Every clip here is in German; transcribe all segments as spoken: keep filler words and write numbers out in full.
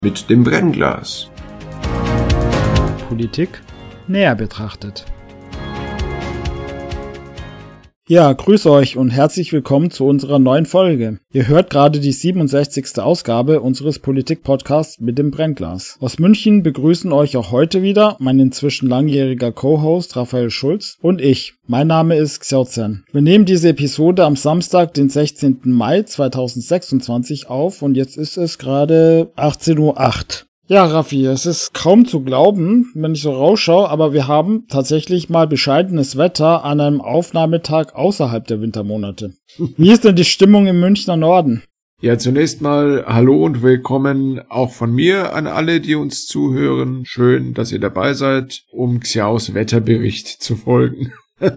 mit dem Brennglas. Politik näher betrachtet. Ja, grüß euch und herzlich willkommen zu unserer neuen Folge. Ihr hört gerade die siebenundsechzigste Ausgabe unseres Politik-Podcasts mit dem Brennglas. Aus München begrüßen euch auch heute wieder mein inzwischen langjähriger Co-Host Raphael Schulz und ich. Mein Name ist Xiaozhen. Wir nehmen diese Episode am Samstag, den sechzehnten Mai zweitausendsechsundzwanzig auf und jetzt ist es gerade achtzehn Uhr acht. Ja, Raffi, es ist kaum zu glauben, wenn ich so rausschaue, aber wir haben tatsächlich mal bescheidenes Wetter an einem Aufnahmetag außerhalb der Wintermonate. Wie ist denn die Stimmung im Münchner Norden? Ja, zunächst mal hallo und willkommen auch von mir an alle, die uns zuhören. Schön, dass ihr dabei seid, um Xiaos Wetterbericht zu folgen.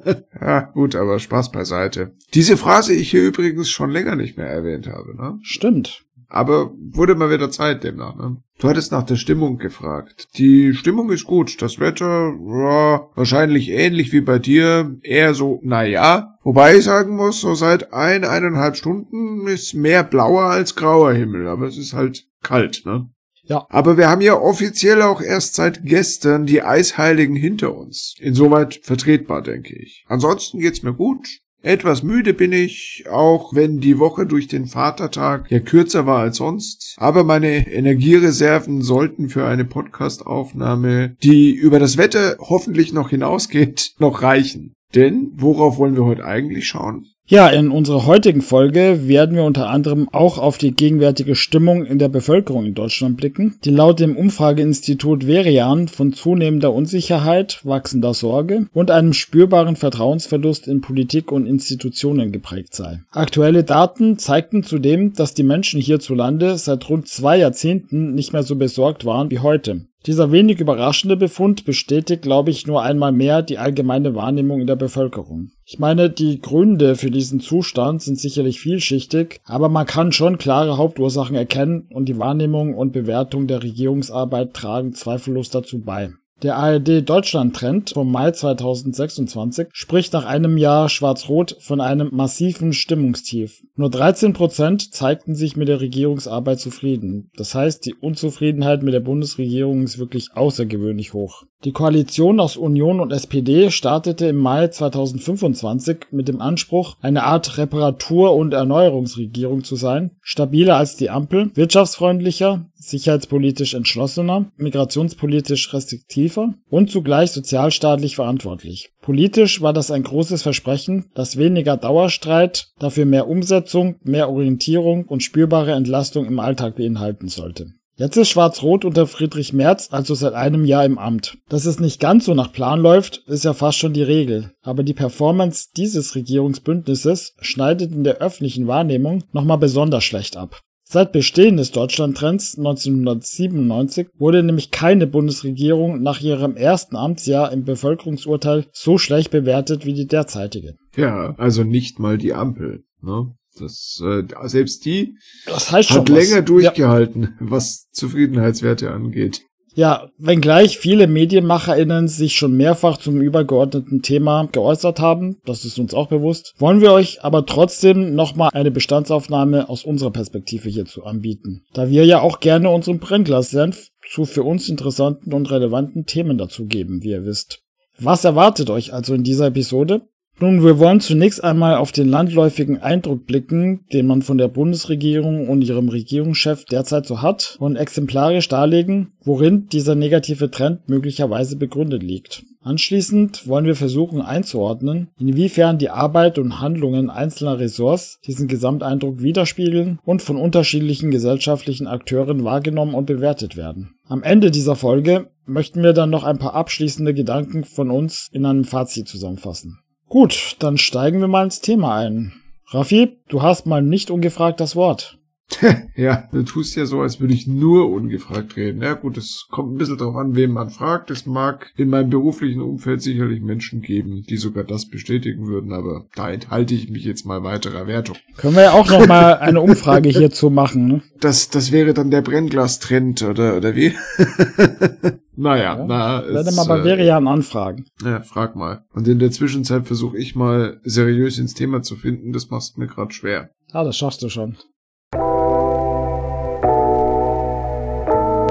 Ja, gut, aber Spaß beiseite. Diese Phrase ich hier übrigens schon länger nicht mehr erwähnt habe, ne? Stimmt. Aber wurde mal wieder Zeit demnach, ne? Du hattest nach der Stimmung gefragt. Die Stimmung ist gut. Das Wetter, ja, wahrscheinlich ähnlich wie bei dir. Eher so, naja. Wobei ich sagen muss, so seit ein, eineinhalb Stunden ist mehr blauer als grauer Himmel. Aber es ist halt kalt, ne? Ja. Aber wir haben ja offiziell auch erst seit gestern die Eisheiligen hinter uns. Insoweit vertretbar, denke ich. Ansonsten geht's mir gut. Etwas müde bin ich, auch wenn die Woche durch den Vatertag ja kürzer war als sonst. Aber meine Energiereserven sollten für eine Podcast-Aufnahme, die über das Wetter hoffentlich noch hinausgeht, noch reichen. Denn worauf wollen wir heute eigentlich schauen? Ja, in unserer heutigen Folge werden wir unter anderem auch auf die gegenwärtige Stimmung in der Bevölkerung in Deutschland blicken, die laut dem Umfrageinstitut Verian von zunehmender Unsicherheit, wachsender Sorge und einem spürbaren Vertrauensverlust in Politik und Institutionen geprägt sei. Aktuelle Daten zeigten zudem, dass die Menschen hierzulande seit rund zwei Jahrzehnten nicht mehr so besorgt waren wie heute. Dieser wenig überraschende Befund bestätigt, glaube ich, nur einmal mehr die allgemeine Wahrnehmung in der Bevölkerung. Ich meine, die Gründe für diesen Zustand sind sicherlich vielschichtig, aber man kann schon klare Hauptursachen erkennen und die Wahrnehmung und Bewertung der Regierungsarbeit tragen zweifellos dazu bei. Der A R D-Deutschland-Trend vom Mai zweitausendsechsundzwanzig spricht nach einem Jahr Schwarz-Rot von einem massiven Stimmungstief. Nur dreizehn Prozent zeigten sich mit der Regierungsarbeit zufrieden. Das heißt, die Unzufriedenheit mit der Bundesregierung ist wirklich außergewöhnlich hoch. Die Koalition aus Union und S P D startete im Mai zweitausendfünfundzwanzig mit dem Anspruch, eine Art Reparatur- und Erneuerungsregierung zu sein, stabiler als die Ampel, wirtschaftsfreundlicher, sicherheitspolitisch entschlossener, migrationspolitisch restriktiver und zugleich sozialstaatlich verantwortlich. Politisch war das ein großes Versprechen, das weniger Dauerstreit, dafür mehr Umsetzung, mehr Orientierung und spürbare Entlastung im Alltag beinhalten sollte. Jetzt ist Schwarz-Rot unter Friedrich Merz also seit einem Jahr im Amt. Dass es nicht ganz so nach Plan läuft, ist ja fast schon die Regel. Aber die Performance dieses Regierungsbündnisses schneidet in der öffentlichen Wahrnehmung nochmal besonders schlecht ab. Seit Bestehen des Deutschlandtrends neunzehnhundertsiebenundneunzig wurde nämlich keine Bundesregierung nach ihrem ersten Amtsjahr im Bevölkerungsurteil so schlecht bewertet wie die derzeitige. Ja, also nicht mal die Ampel, ne? Das, äh, selbst die das heißt schon hat was. länger durchgehalten, ja, was Zufriedenheitswerte angeht. Ja, wenngleich viele MedienmacherInnen sich schon mehrfach zum übergeordneten Thema geäußert haben, das ist uns auch bewusst, wollen wir euch aber trotzdem nochmal eine Bestandsaufnahme aus unserer Perspektive hierzu anbieten, da wir ja auch gerne unseren Brennglas-Senf zu für uns interessanten und relevanten Themen dazugeben, wie ihr wisst. Was erwartet euch also in dieser Episode? Nun, wir wollen zunächst einmal auf den landläufigen Eindruck blicken, den man von der Bundesregierung und ihrem Regierungschef derzeit so hat und exemplarisch darlegen, worin dieser negative Trend möglicherweise begründet liegt. Anschließend wollen wir versuchen einzuordnen, inwiefern die Arbeit und Handlungen einzelner Ressorts diesen Gesamteindruck widerspiegeln und von unterschiedlichen gesellschaftlichen Akteuren wahrgenommen und bewertet werden. Am Ende dieser Folge möchten wir dann noch ein paar abschließende Gedanken von uns in einem Fazit zusammenfassen. Gut, dann steigen wir mal ins Thema ein. Raffi, du hast mal nicht ungefragt das Wort. Ja, du tust ja so, als würde ich nur ungefragt reden. Ja gut, es kommt ein bisschen drauf an, wen man fragt. Es mag in meinem beruflichen Umfeld sicherlich Menschen geben, die sogar das bestätigen würden, aber da enthalte ich mich jetzt mal weiterer Wertung. Können wir ja auch noch mal eine Umfrage hierzu machen, ne? Das, das wäre dann der Brennglas-Trend, oder, oder wie? Naja, ja, na, werde mal bei Verian äh, anfragen. Ja, frag mal. Und in der Zwischenzeit versuche ich mal seriös ins Thema zu finden. Das machst mir gerade schwer. Ja, das schaffst du schon.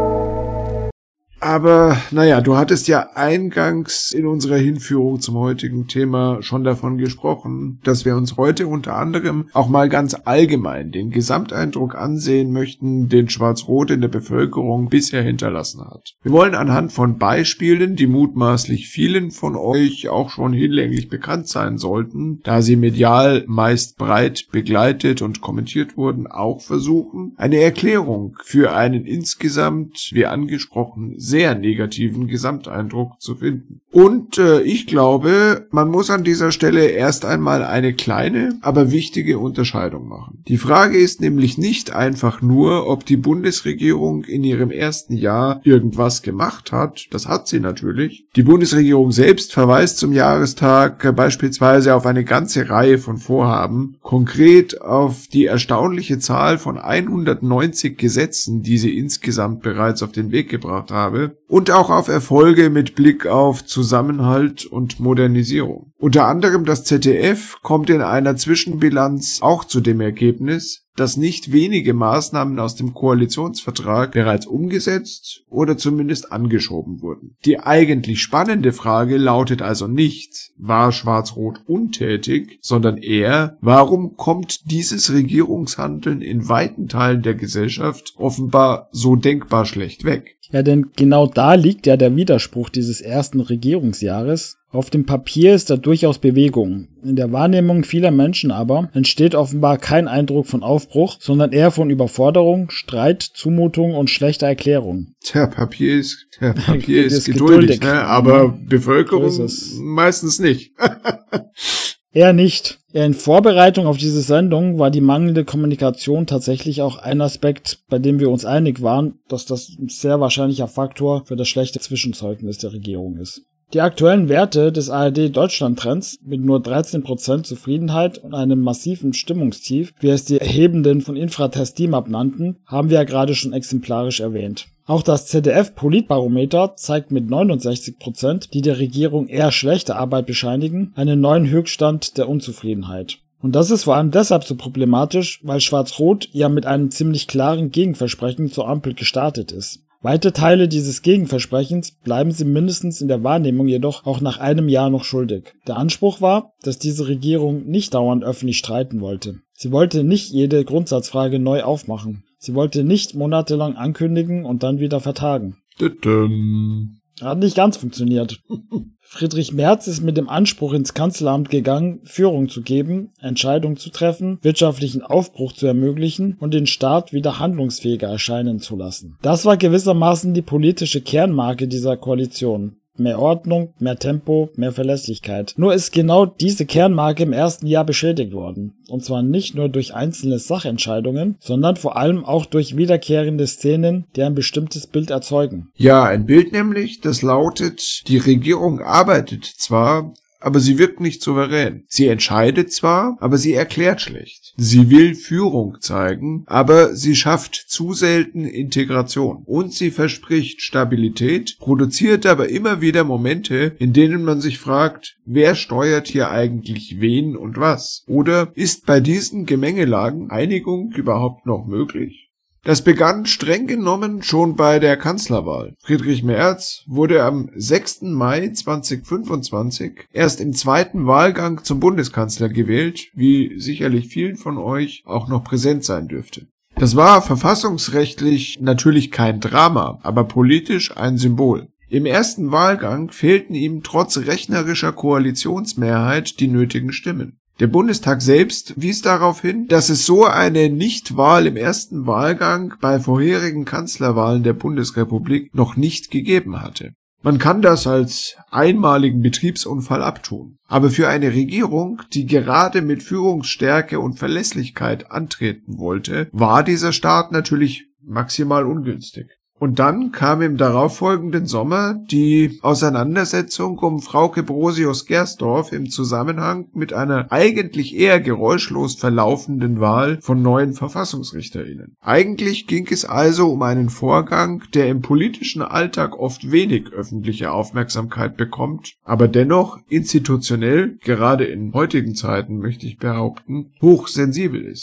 Aber naja, du hattest ja eingangs in unserer Hinführung zum heutigen Thema schon davon gesprochen, dass wir uns heute unter anderem auch mal ganz allgemein den Gesamteindruck ansehen möchten, den Schwarz-Rot in der Bevölkerung bisher hinterlassen hat. Wir wollen anhand von Beispielen, die mutmaßlich vielen von euch auch schon hinlänglich bekannt sein sollten, da sie medial meist breit begleitet und kommentiert wurden, auch versuchen, eine Erklärung für einen insgesamt, wie angesprochen, sehr negativen Gesamteindruck zu finden. Und äh, ich glaube, man muss an dieser Stelle erst einmal eine kleine, aber wichtige Unterscheidung machen. Die Frage ist nämlich nicht einfach nur, ob die Bundesregierung in ihrem ersten Jahr irgendwas gemacht hat. Das hat sie natürlich. Die Bundesregierung selbst verweist zum Jahrestag äh, beispielsweise auf eine ganze Reihe von Vorhaben, konkret auf die erstaunliche Zahl von hundertneunzig Gesetzen, die sie insgesamt bereits auf den Weg gebracht habe, und auch auf Erfolge mit Blick auf Zusammenhalt und Modernisierung. Unter anderem das Z D F kommt in einer Zwischenbilanz auch zu dem Ergebnis, dass nicht wenige Maßnahmen aus dem Koalitionsvertrag bereits umgesetzt oder zumindest angeschoben wurden. Die eigentlich spannende Frage lautet also nicht, war Schwarz-Rot untätig, sondern eher, warum kommt dieses Regierungshandeln in weiten Teilen der Gesellschaft offenbar so denkbar schlecht weg? Ja, denn genau da liegt ja der Widerspruch dieses ersten Regierungsjahres. Auf dem Papier ist da durchaus Bewegung. In der Wahrnehmung vieler Menschen aber entsteht offenbar kein Eindruck von Aufbruch, sondern eher von Überforderung, Streit, Zumutung und schlechter Erklärung. Tja, Papier ist, tja, Papier ist, ist geduldig, geduldig. Ne? Aber ja, Bevölkerung so meistens nicht. Eher nicht. Eher in Vorbereitung auf diese Sendung war die mangelnde Kommunikation tatsächlich auch ein Aspekt, bei dem wir uns einig waren, dass das ein sehr wahrscheinlicher Faktor für das schlechte Zwischenzeugnis der Regierung ist. Die aktuellen Werte des A R D-Deutschland-Trends mit nur dreizehn Prozent Zufriedenheit und einem massiven Stimmungstief, wie es die Erhebenden von Infratest D I M A P nannten, haben wir ja gerade schon exemplarisch erwähnt. Auch das Z D F-Politbarometer zeigt mit neunundsechzig Prozent, die der Regierung eher schlechte Arbeit bescheinigen, einen neuen Höchststand der Unzufriedenheit. Und das ist vor allem deshalb so problematisch, weil Schwarz-Rot ja mit einem ziemlich klaren Gegenversprechen zur Ampel gestartet ist. Weite Teile dieses Gegenversprechens bleiben sie mindestens in der Wahrnehmung jedoch auch nach einem Jahr noch schuldig. Der Anspruch war, dass diese Regierung nicht dauernd öffentlich streiten wollte. Sie wollte nicht jede Grundsatzfrage neu aufmachen. Sie wollte nicht monatelang ankündigen und dann wieder vertagen. Hat nicht ganz funktioniert. Friedrich Merz ist mit dem Anspruch ins Kanzleramt gegangen, Führung zu geben, Entscheidungen zu treffen, wirtschaftlichen Aufbruch zu ermöglichen und den Staat wieder handlungsfähiger erscheinen zu lassen. Das war gewissermaßen die politische Kernmarke dieser Koalition. Mehr Ordnung, mehr Tempo, mehr Verlässlichkeit. Nur ist genau diese Kernmarke im ersten Jahr beschädigt worden. Und zwar nicht nur durch einzelne Sachentscheidungen, sondern vor allem auch durch wiederkehrende Szenen, die ein bestimmtes Bild erzeugen. Ja, ein Bild nämlich, das lautet, die Regierung arbeitet zwar, aber sie wirkt nicht souverän. Sie entscheidet zwar, aber sie erklärt schlecht. Sie will Führung zeigen, aber sie schafft zu selten Integration. Und sie verspricht Stabilität, produziert aber immer wieder Momente, in denen man sich fragt, wer steuert hier eigentlich wen und was? Oder ist bei diesen Gemengelagen Einigung überhaupt noch möglich? Das begann streng genommen schon bei der Kanzlerwahl. Friedrich Merz wurde am sechsten Mai zweitausendfünfundzwanzig erst im zweiten Wahlgang zum Bundeskanzler gewählt, wie sicherlich vielen von euch auch noch präsent sein dürfte. Das war verfassungsrechtlich natürlich kein Drama, aber politisch ein Symbol. Im ersten Wahlgang fehlten ihm trotz rechnerischer Koalitionsmehrheit die nötigen Stimmen. Der Bundestag selbst wies darauf hin, dass es so eine Nichtwahl im ersten Wahlgang bei vorherigen Kanzlerwahlen der Bundesrepublik noch nicht gegeben hatte. Man kann das als einmaligen Betriebsunfall abtun. Aber für eine Regierung, die gerade mit Führungsstärke und Verlässlichkeit antreten wollte, war dieser Start natürlich maximal ungünstig. Und dann kam im darauffolgenden Sommer die Auseinandersetzung um Frauke Brosius-Gersdorf im Zusammenhang mit einer eigentlich eher geräuschlos verlaufenden Wahl von neuen VerfassungsrichterInnen. Eigentlich ging es also um einen Vorgang, der im politischen Alltag oft wenig öffentliche Aufmerksamkeit bekommt, aber dennoch institutionell, gerade in heutigen Zeiten möchte ich behaupten, hochsensibel ist.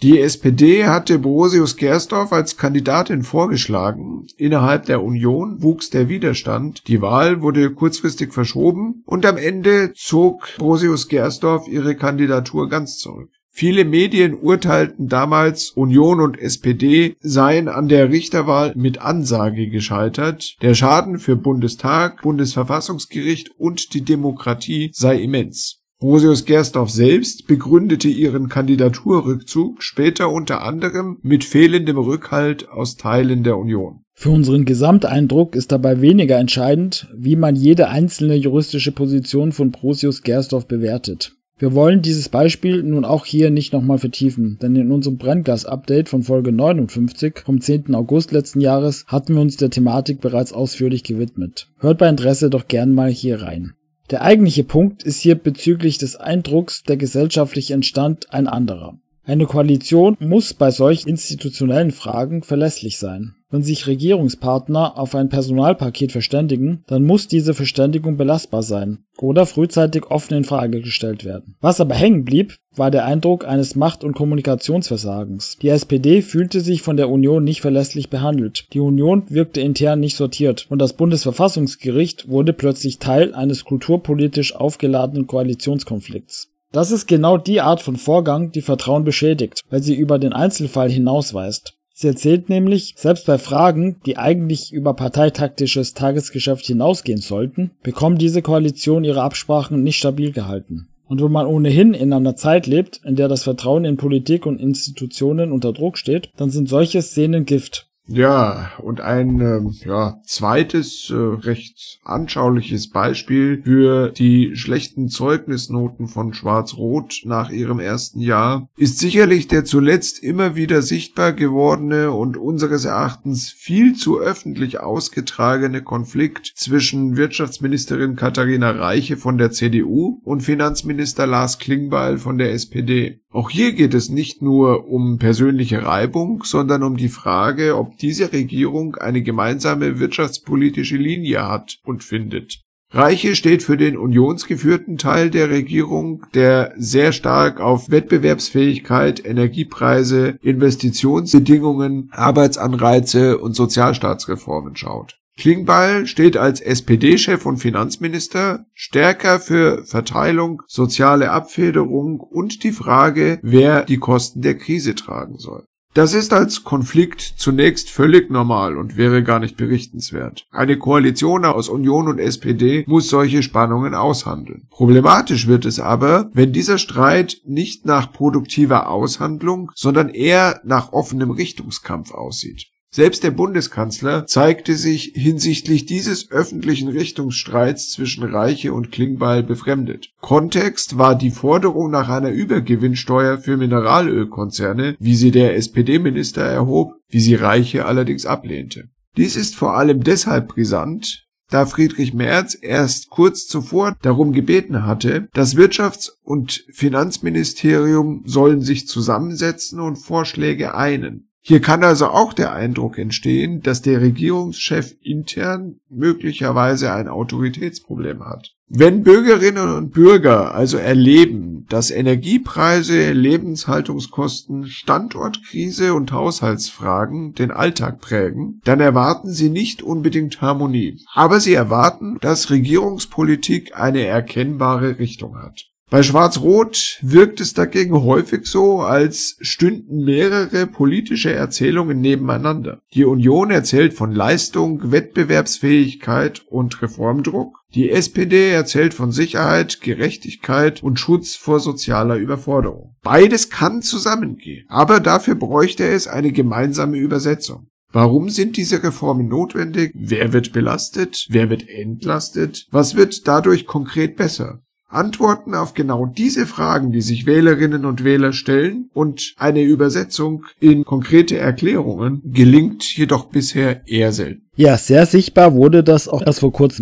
Die S P D hatte Brosius Gersdorf als Kandidatin vorgeschlagen. Innerhalb der Union wuchs der Widerstand. Die Wahl wurde kurzfristig verschoben und am Ende zog Brosius Gersdorf ihre Kandidatur ganz zurück. Viele Medien urteilten damals, Union und S P D seien an der Richterwahl mit Ansage gescheitert. Der Schaden für Bundestag, Bundesverfassungsgericht und die Demokratie sei immens. Brosius Gersdorf selbst begründete ihren Kandidaturrückzug später unter anderem mit fehlendem Rückhalt aus Teilen der Union. Für unseren Gesamteindruck ist dabei weniger entscheidend, wie man jede einzelne juristische Position von Brosius Gersdorf bewertet. Wir wollen dieses Beispiel nun auch hier nicht nochmal vertiefen, denn in unserem Brennglas-Update von Folge neunundfünfzig vom zehnten August letzten Jahres hatten wir uns der Thematik bereits ausführlich gewidmet. Hört bei Interesse doch gern mal hier rein. Der eigentliche Punkt ist hier bezüglich des Eindrucks, der gesellschaftlich entstand, ein anderer. Eine Koalition muss bei solch institutionellen Fragen verlässlich sein. Wenn sich Regierungspartner auf ein Personalpaket verständigen, dann muss diese Verständigung belastbar sein oder frühzeitig offen in Frage gestellt werden. Was aber hängen blieb, war der Eindruck eines Macht- und Kommunikationsversagens. Die S P D fühlte sich von der Union nicht verlässlich behandelt. Die Union wirkte intern nicht sortiert und das Bundesverfassungsgericht wurde plötzlich Teil eines kulturpolitisch aufgeladenen Koalitionskonflikts. Das ist genau die Art von Vorgang, die Vertrauen beschädigt, weil sie über den Einzelfall hinausweist. Sie erzählt nämlich, selbst bei Fragen, die eigentlich über parteitaktisches Tagesgeschäft hinausgehen sollten, bekommt diese Koalition ihre Absprachen nicht stabil gehalten. Und wenn man ohnehin in einer Zeit lebt, in der das Vertrauen in Politik und Institutionen unter Druck steht, dann sind solche Szenen Gift. Ja, und ein ähm, ja, zweites, äh, recht anschauliches Beispiel für die schlechten Zeugnisnoten von Schwarz-Rot nach ihrem ersten Jahr ist sicherlich der zuletzt immer wieder sichtbar gewordene und unseres Erachtens viel zu öffentlich ausgetragene Konflikt zwischen Wirtschaftsministerin Katharina Reiche von der C D U und Finanzminister Lars Klingbeil von der S P D. Auch hier geht es nicht nur um persönliche Reibung, sondern um die Frage, ob diese Regierung eine gemeinsame wirtschaftspolitische Linie hat und findet. Reiche steht für den unionsgeführten Teil der Regierung, der sehr stark auf Wettbewerbsfähigkeit, Energiepreise, Investitionsbedingungen, Arbeitsanreize und Sozialstaatsreformen schaut. Klingbeil steht als S P D-Chef und Finanzminister stärker für Verteilung, soziale Abfederung und die Frage, wer die Kosten der Krise tragen soll. Das ist als Konflikt zunächst völlig normal und wäre gar nicht berichtenswert. Eine Koalition aus Union und S P D muss solche Spannungen aushandeln. Problematisch wird es aber, wenn dieser Streit nicht nach produktiver Aushandlung, sondern eher nach offenem Richtungskampf aussieht. Selbst der Bundeskanzler zeigte sich hinsichtlich dieses öffentlichen Richtungsstreits zwischen Reiche und Klingbeil befremdet. Kontext war die Forderung nach einer Übergewinnsteuer für Mineralölkonzerne, wie sie der S P D-Minister erhob, wie sie Reiche allerdings ablehnte. Dies ist vor allem deshalb brisant, da Friedrich Merz erst kurz zuvor darum gebeten hatte, das Wirtschafts- und Finanzministerium sollen sich zusammensetzen und Vorschläge einen. Hier kann also auch der Eindruck entstehen, dass der Regierungschef intern möglicherweise ein Autoritätsproblem hat. Wenn Bürgerinnen und Bürger also erleben, dass Energiepreise, Lebenshaltungskosten, Standortkrise und Haushaltsfragen den Alltag prägen, dann erwarten sie nicht unbedingt Harmonie. Aber sie erwarten, dass Regierungspolitik eine erkennbare Richtung hat. Bei Schwarz-Rot wirkt es dagegen häufig so, als stünden mehrere politische Erzählungen nebeneinander. Die Union erzählt von Leistung, Wettbewerbsfähigkeit und Reformdruck. Die S P D erzählt von Sicherheit, Gerechtigkeit und Schutz vor sozialer Überforderung. Beides kann zusammengehen, aber dafür bräuchte es eine gemeinsame Übersetzung. Warum sind diese Reformen notwendig? Wer wird belastet? Wer wird entlastet? Was wird dadurch konkret besser? Antworten auf genau diese Fragen, die sich Wählerinnen und Wähler stellen, und eine Übersetzung in konkrete Erklärungen gelingt jedoch bisher eher selten. Ja, sehr sichtbar wurde das auch erst vor kurzem wieder.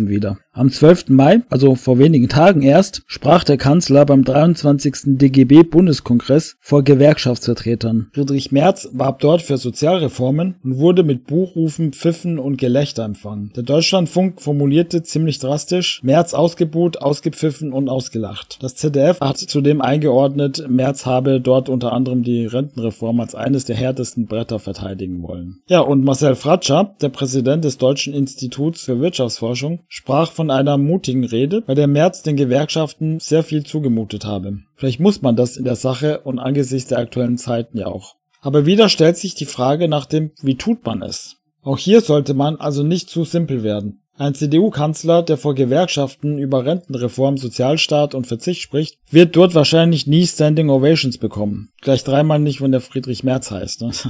Am zwölften Mai, also vor wenigen Tagen erst, sprach der Kanzler beim dreiundzwanzigsten D G B-Bundeskongress vor Gewerkschaftsvertretern. Friedrich Merz warb dort für Sozialreformen und wurde mit Buchrufen, Pfiffen und Gelächter empfangen. Der Deutschlandfunk formulierte ziemlich drastisch: Merz ausgebuht, ausgepfiffen und ausgelacht. Das Z D F hat zudem eingeordnet, Merz habe dort unter anderem die Rentenreform als eines der härtesten Bretter verteidigen wollen. Ja, und Marcel Fratscher, der Präsident des Deutschen Instituts für Wirtschaftsforschung, sprach von einer mutigen Rede, bei der Merz den Gewerkschaften sehr viel zugemutet habe. Vielleicht muss man das in der Sache und angesichts der aktuellen Zeiten ja auch. Aber wieder stellt sich die Frage nach dem, wie tut man es? Auch hier sollte man also nicht zu simpel werden. Ein C D U-Kanzler, der vor Gewerkschaften über Rentenreform, Sozialstaat und Verzicht spricht, wird dort wahrscheinlich nie Standing Ovations bekommen. Gleich dreimal nicht, wenn der Friedrich Merz heißt. Ne?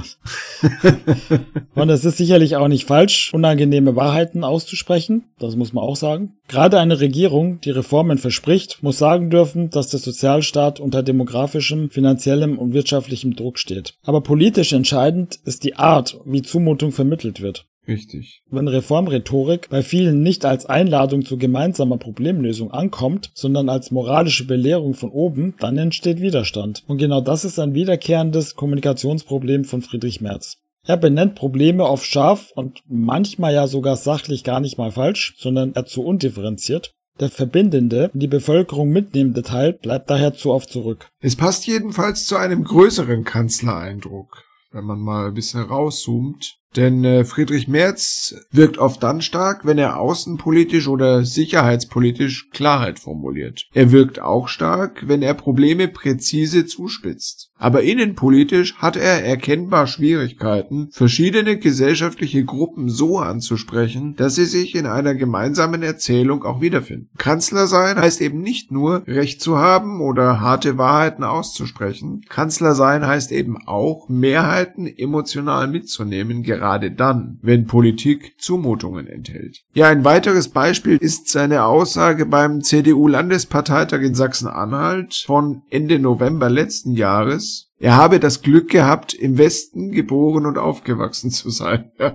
Und es ist sicherlich auch nicht falsch, unangenehme Wahrheiten auszusprechen. Das muss man auch sagen. Gerade eine Regierung, die Reformen verspricht, muss sagen dürfen, dass der Sozialstaat unter demografischem, finanziellem und wirtschaftlichem Druck steht. Aber politisch entscheidend ist die Art, wie Zumutung vermittelt wird. Richtig. Wenn Reformrhetorik bei vielen nicht als Einladung zu gemeinsamer Problemlösung ankommt, sondern als moralische Belehrung von oben, dann entsteht Widerstand. Und genau das ist ein wiederkehrendes Kommunikationsproblem von Friedrich Merz. Er benennt Probleme oft scharf und manchmal ja sogar sachlich gar nicht mal falsch, sondern eher zu undifferenziert. Der verbindende, die Bevölkerung mitnehmende Teil bleibt daher zu oft zurück. Es passt jedenfalls zu einem größeren Kanzlereindruck, wenn man mal ein bisschen rauszoomt. Denn äh, Friedrich Merz wirkt oft dann stark, wenn er außenpolitisch oder sicherheitspolitisch Klarheit formuliert. Er wirkt auch stark, wenn er Probleme präzise zuspitzt. Aber innenpolitisch hat er erkennbar Schwierigkeiten, verschiedene gesellschaftliche Gruppen so anzusprechen, dass sie sich in einer gemeinsamen Erzählung auch wiederfinden. Kanzler sein heißt eben nicht nur, Recht zu haben oder harte Wahrheiten auszusprechen. Kanzler sein heißt eben auch, Mehrheiten emotional mitzunehmen, gerade dann, wenn Politik Zumutungen enthält. Ja, ein weiteres Beispiel ist seine Aussage beim C D U-Landesparteitag in Sachsen-Anhalt von Ende November letzten Jahres. Er habe das Glück gehabt, im Westen geboren und aufgewachsen zu sein. Ja,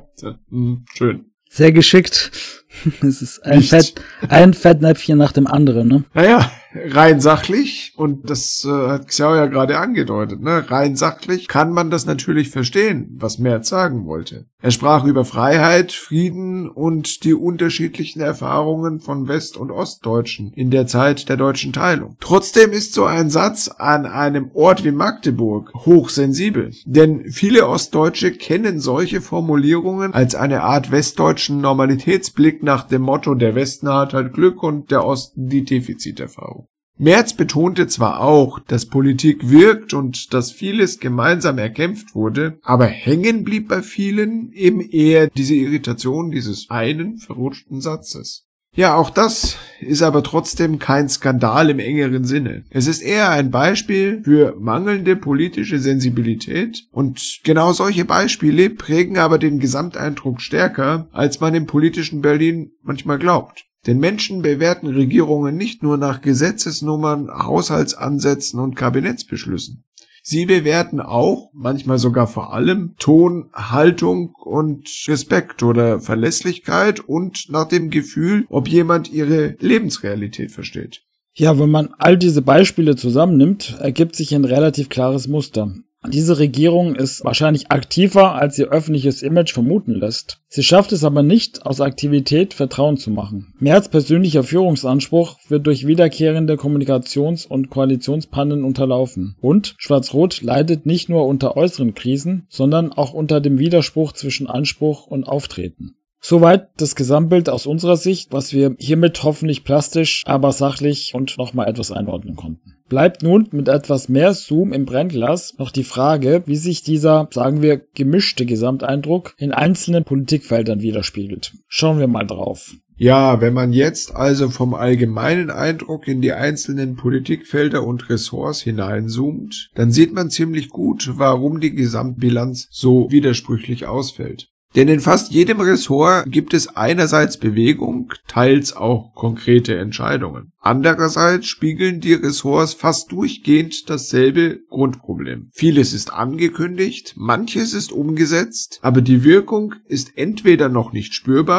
schön. Sehr geschickt. Es ist ein, Fett, ein Fettnäpfchen nach dem anderen, ne? Naja, rein sachlich, und das äh, hat Xiao ja gerade angedeutet, ne? Rein sachlich kann man das natürlich verstehen, was Merz sagen wollte. Er sprach über Freiheit, Frieden und die unterschiedlichen Erfahrungen von West- und Ostdeutschen in der Zeit der deutschen Teilung. Trotzdem ist so ein Satz an einem Ort wie Magdeburg hochsensibel, denn viele Ostdeutsche kennen solche Formulierungen als eine Art westdeutschen Normalitätsblick nach dem Motto, der Westen hat halt Glück und der Osten die Defiziterfahrung. Merz betonte zwar auch, dass Politik wirkt und dass vieles gemeinsam erkämpft wurde, aber hängen blieb bei vielen eben eher diese Irritation dieses einen verrutschten Satzes. Ja, auch das ist aber trotzdem kein Skandal im engeren Sinne. Es ist eher ein Beispiel für mangelnde politische Sensibilität, und genau solche Beispiele prägen aber den Gesamteindruck stärker, als man im politischen Berlin manchmal glaubt. Denn Menschen bewerten Regierungen nicht nur nach Gesetzesnummern, Haushaltsansätzen und Kabinettsbeschlüssen. Sie bewerten auch, manchmal sogar vor allem, Ton, Haltung und Respekt oder Verlässlichkeit und nach dem Gefühl, ob jemand ihre Lebensrealität versteht. Ja, wenn man all diese Beispiele zusammennimmt, ergibt sich ein relativ klares Muster. Diese Regierung ist wahrscheinlich aktiver, als ihr öffentliches Image vermuten lässt. Sie schafft es aber nicht, aus Aktivität Vertrauen zu machen. Merz' persönlicher Führungsanspruch wird durch wiederkehrende Kommunikations- und Koalitionspannen unterlaufen. Und Schwarz-Rot leidet nicht nur unter äußeren Krisen, sondern auch unter dem Widerspruch zwischen Anspruch und Auftreten. Soweit das Gesamtbild aus unserer Sicht, was wir hiermit hoffentlich plastisch, aber sachlich und nochmal etwas einordnen konnten. Bleibt nun mit etwas mehr Zoom im Brennglas noch die Frage, wie sich dieser, sagen wir, gemischte Gesamteindruck in einzelnen Politikfeldern widerspiegelt. Schauen wir mal drauf. Ja, wenn man jetzt also vom allgemeinen Eindruck in die einzelnen Politikfelder und Ressorts hineinzoomt, dann sieht man ziemlich gut, warum die Gesamtbilanz so widersprüchlich ausfällt. Denn in fast jedem Ressort gibt es einerseits Bewegung, teils auch konkrete Entscheidungen. Andererseits spiegeln die Ressorts fast durchgehend dasselbe Grundproblem. Vieles ist angekündigt, manches ist umgesetzt, aber die Wirkung ist entweder noch nicht spürbar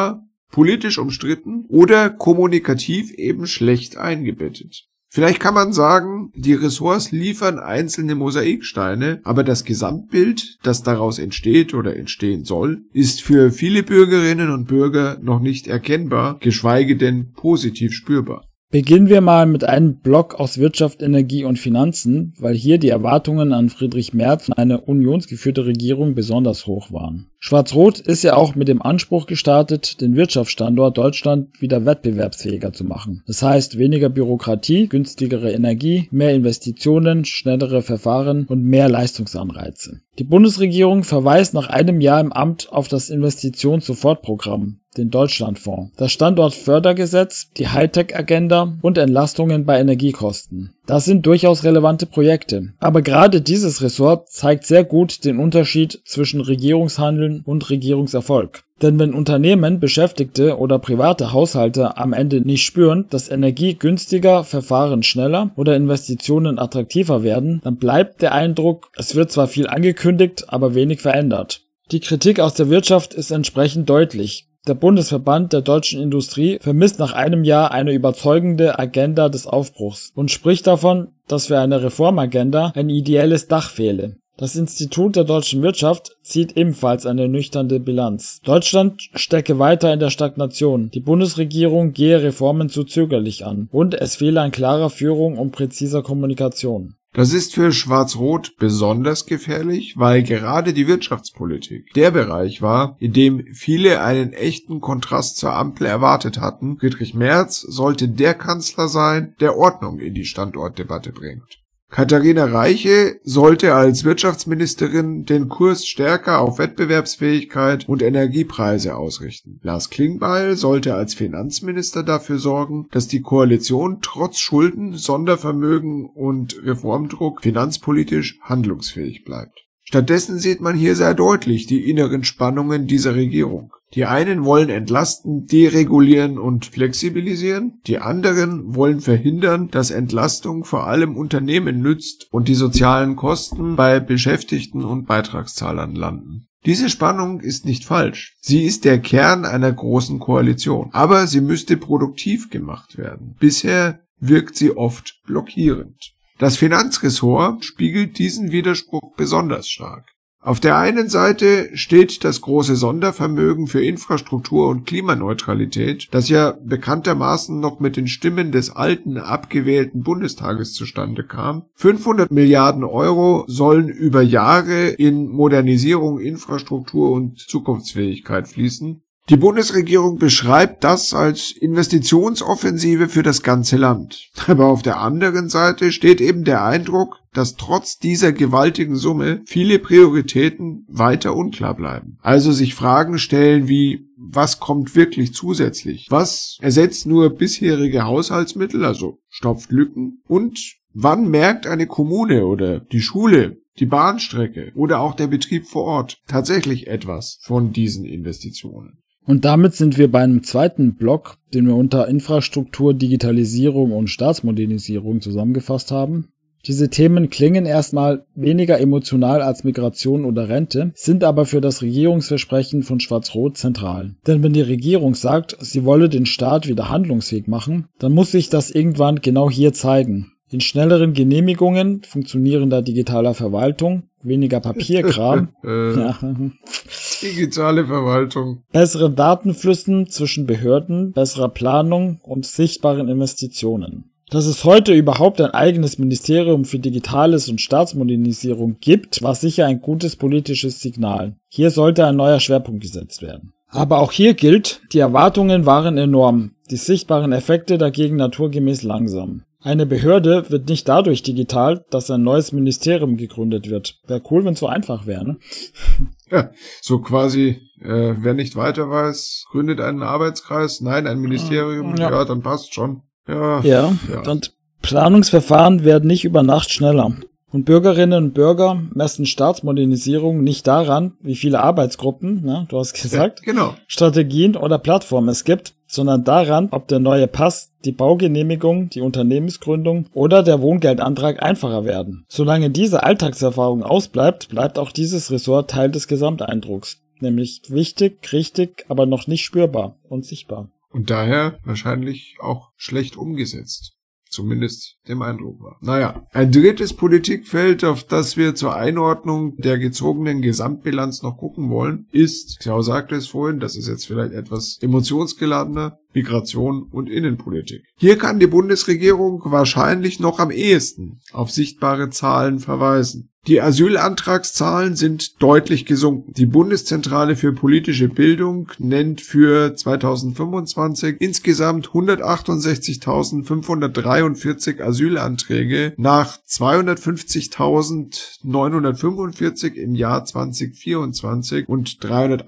politisch umstritten oder kommunikativ eben schlecht eingebettet. Vielleicht kann man sagen, die Ressorts liefern einzelne Mosaiksteine, aber das Gesamtbild, das daraus entsteht oder entstehen soll, ist für viele Bürgerinnen und Bürger noch nicht erkennbar, geschweige denn positiv spürbar. Beginnen wir mal mit einem Block aus Wirtschaft, Energie und Finanzen, weil hier die Erwartungen an Friedrich Merz und eine unionsgeführte Regierung besonders hoch waren. Schwarz-Rot ist ja auch mit dem Anspruch gestartet, den Wirtschaftsstandort Deutschland wieder wettbewerbsfähiger zu machen. Das heißt weniger Bürokratie, günstigere Energie, mehr Investitionen, schnellere Verfahren und mehr Leistungsanreize. Die Bundesregierung verweist nach einem Jahr im Amt auf das Investitions-Sofortprogramm, den Deutschlandfonds, das Standortfördergesetz, die Hightech-Agenda und Entlastungen bei Energiekosten. Das sind durchaus relevante Projekte. Aber gerade dieses Ressort zeigt sehr gut den Unterschied zwischen Regierungshandeln und Regierungserfolg. Denn wenn Unternehmen, Beschäftigte oder private Haushalte am Ende nicht spüren, dass Energie günstiger, Verfahren schneller oder Investitionen attraktiver werden, dann bleibt der Eindruck, es wird zwar viel angekündigt, aber wenig verändert. Die Kritik aus der Wirtschaft ist entsprechend deutlich. Der Bundesverband der deutschen Industrie vermisst nach einem Jahr eine überzeugende Agenda des Aufbruchs und spricht davon, dass für eine Reformagenda ein ideelles Dach fehle. Das Institut der deutschen Wirtschaft zieht ebenfalls eine nüchterne Bilanz. Deutschland stecke weiter in der Stagnation, die Bundesregierung gehe Reformen zu zögerlich an und es fehle an klarer Führung und präziser Kommunikation. Das ist für Schwarz-Rot besonders gefährlich, weil gerade die Wirtschaftspolitik der Bereich war, in dem viele einen echten Kontrast zur Ampel erwartet hatten. Friedrich Merz sollte der Kanzler sein, der Ordnung in die Standortdebatte bringt. Katharina Reiche sollte als Wirtschaftsministerin den Kurs stärker auf Wettbewerbsfähigkeit und Energiepreise ausrichten. Lars Klingbeil sollte als Finanzminister dafür sorgen, dass die Koalition trotz Schulden, Sondervermögen und Reformdruck finanzpolitisch handlungsfähig bleibt. Stattdessen sieht man hier sehr deutlich die inneren Spannungen dieser Regierung. Die einen wollen entlasten, deregulieren und flexibilisieren, die anderen wollen verhindern, dass Entlastung vor allem Unternehmen nützt und die sozialen Kosten bei Beschäftigten und Beitragszahlern landen. Diese Spannung ist nicht falsch. Sie ist der Kern einer großen Koalition, aber sie müsste produktiv gemacht werden. Bisher wirkt sie oft blockierend. Das Finanzressort spiegelt diesen Widerspruch besonders stark. Auf der einen Seite steht das große Sondervermögen für Infrastruktur und Klimaneutralität, das ja bekanntermaßen noch mit den Stimmen des alten, abgewählten Bundestages zustande kam. fünfhundert Milliarden Euro sollen über Jahre in Modernisierung, Infrastruktur und Zukunftsfähigkeit fließen. Die Bundesregierung beschreibt das als Investitionsoffensive für das ganze Land. Aber auf der anderen Seite steht eben der Eindruck, dass trotz dieser gewaltigen Summe viele Prioritäten weiter unklar bleiben. Also sich Fragen stellen wie, was kommt wirklich zusätzlich? Was ersetzt nur bisherige Haushaltsmittel, also stopft Lücken? Und wann merkt eine Kommune oder die Schule, die Bahnstrecke oder auch der Betrieb vor Ort tatsächlich etwas von diesen Investitionen? Und damit sind wir bei einem zweiten Block, den wir unter Infrastruktur, Digitalisierung und Staatsmodernisierung zusammengefasst haben. Diese Themen klingen erstmal weniger emotional als Migration oder Rente, sind aber für das Regierungsversprechen von Schwarz-Rot zentral. Denn wenn die Regierung sagt, sie wolle den Staat wieder handlungsfähig machen, dann muss sich das irgendwann genau hier zeigen. In schnelleren Genehmigungen, funktionierender digitaler Verwaltung, weniger Papierkram, äh, ja. digitale Verwaltung, besseren Datenflüssen zwischen Behörden, besserer Planung und sichtbaren Investitionen. Dass es heute überhaupt ein eigenes Ministerium für Digitales und Staatsmodernisierung gibt, war sicher ein gutes politisches Signal. Hier sollte ein neuer Schwerpunkt gesetzt werden. Aber auch hier gilt, die Erwartungen waren enorm, die sichtbaren Effekte dagegen naturgemäß langsam. Eine Behörde wird nicht dadurch digital, dass ein neues Ministerium gegründet wird. Wäre cool, wenn es so einfach wäre, ne? Ja, so quasi, äh, wer nicht weiter weiß, gründet einen Arbeitskreis, nein, ein Ministerium, ja, ja dann passt schon. Ja, ja, ja, und Planungsverfahren werden nicht über Nacht schneller. Und Bürgerinnen und Bürger messen Staatsmodernisierung nicht daran, wie viele Arbeitsgruppen, ne, du hast gesagt, ja, genau, Strategien oder Plattformen es gibt, sondern daran, ob der neue Pass, die Baugenehmigung, die Unternehmensgründung oder der Wohngeldantrag einfacher werden. Solange diese Alltagserfahrung ausbleibt, bleibt auch dieses Ressort Teil des Gesamteindrucks. nämlich wichtig, richtig, aber noch nicht spürbar und sichtbar. Und daher wahrscheinlich auch schlecht umgesetzt. Zumindest dem Eindruck war. Naja, ein drittes Politikfeld, auf das wir zur Einordnung der gezogenen Gesamtbilanz noch gucken wollen, ist, Klaus sagte es vorhin, das ist jetzt vielleicht etwas emotionsgeladener, Migration und Innenpolitik. Hier kann die Bundesregierung wahrscheinlich noch am ehesten auf sichtbare Zahlen verweisen. Die Asylantragszahlen sind deutlich gesunken. Die Bundeszentrale für politische Bildung nennt für zweitausendfünfundzwanzig insgesamt hundertachtundsechzigtausendfünfhundertdreiundvierzig Asylanträge nach zweihundertfünfzigtausendneunhundertfünfundvierzig im Jahr zweitausendvierundzwanzig und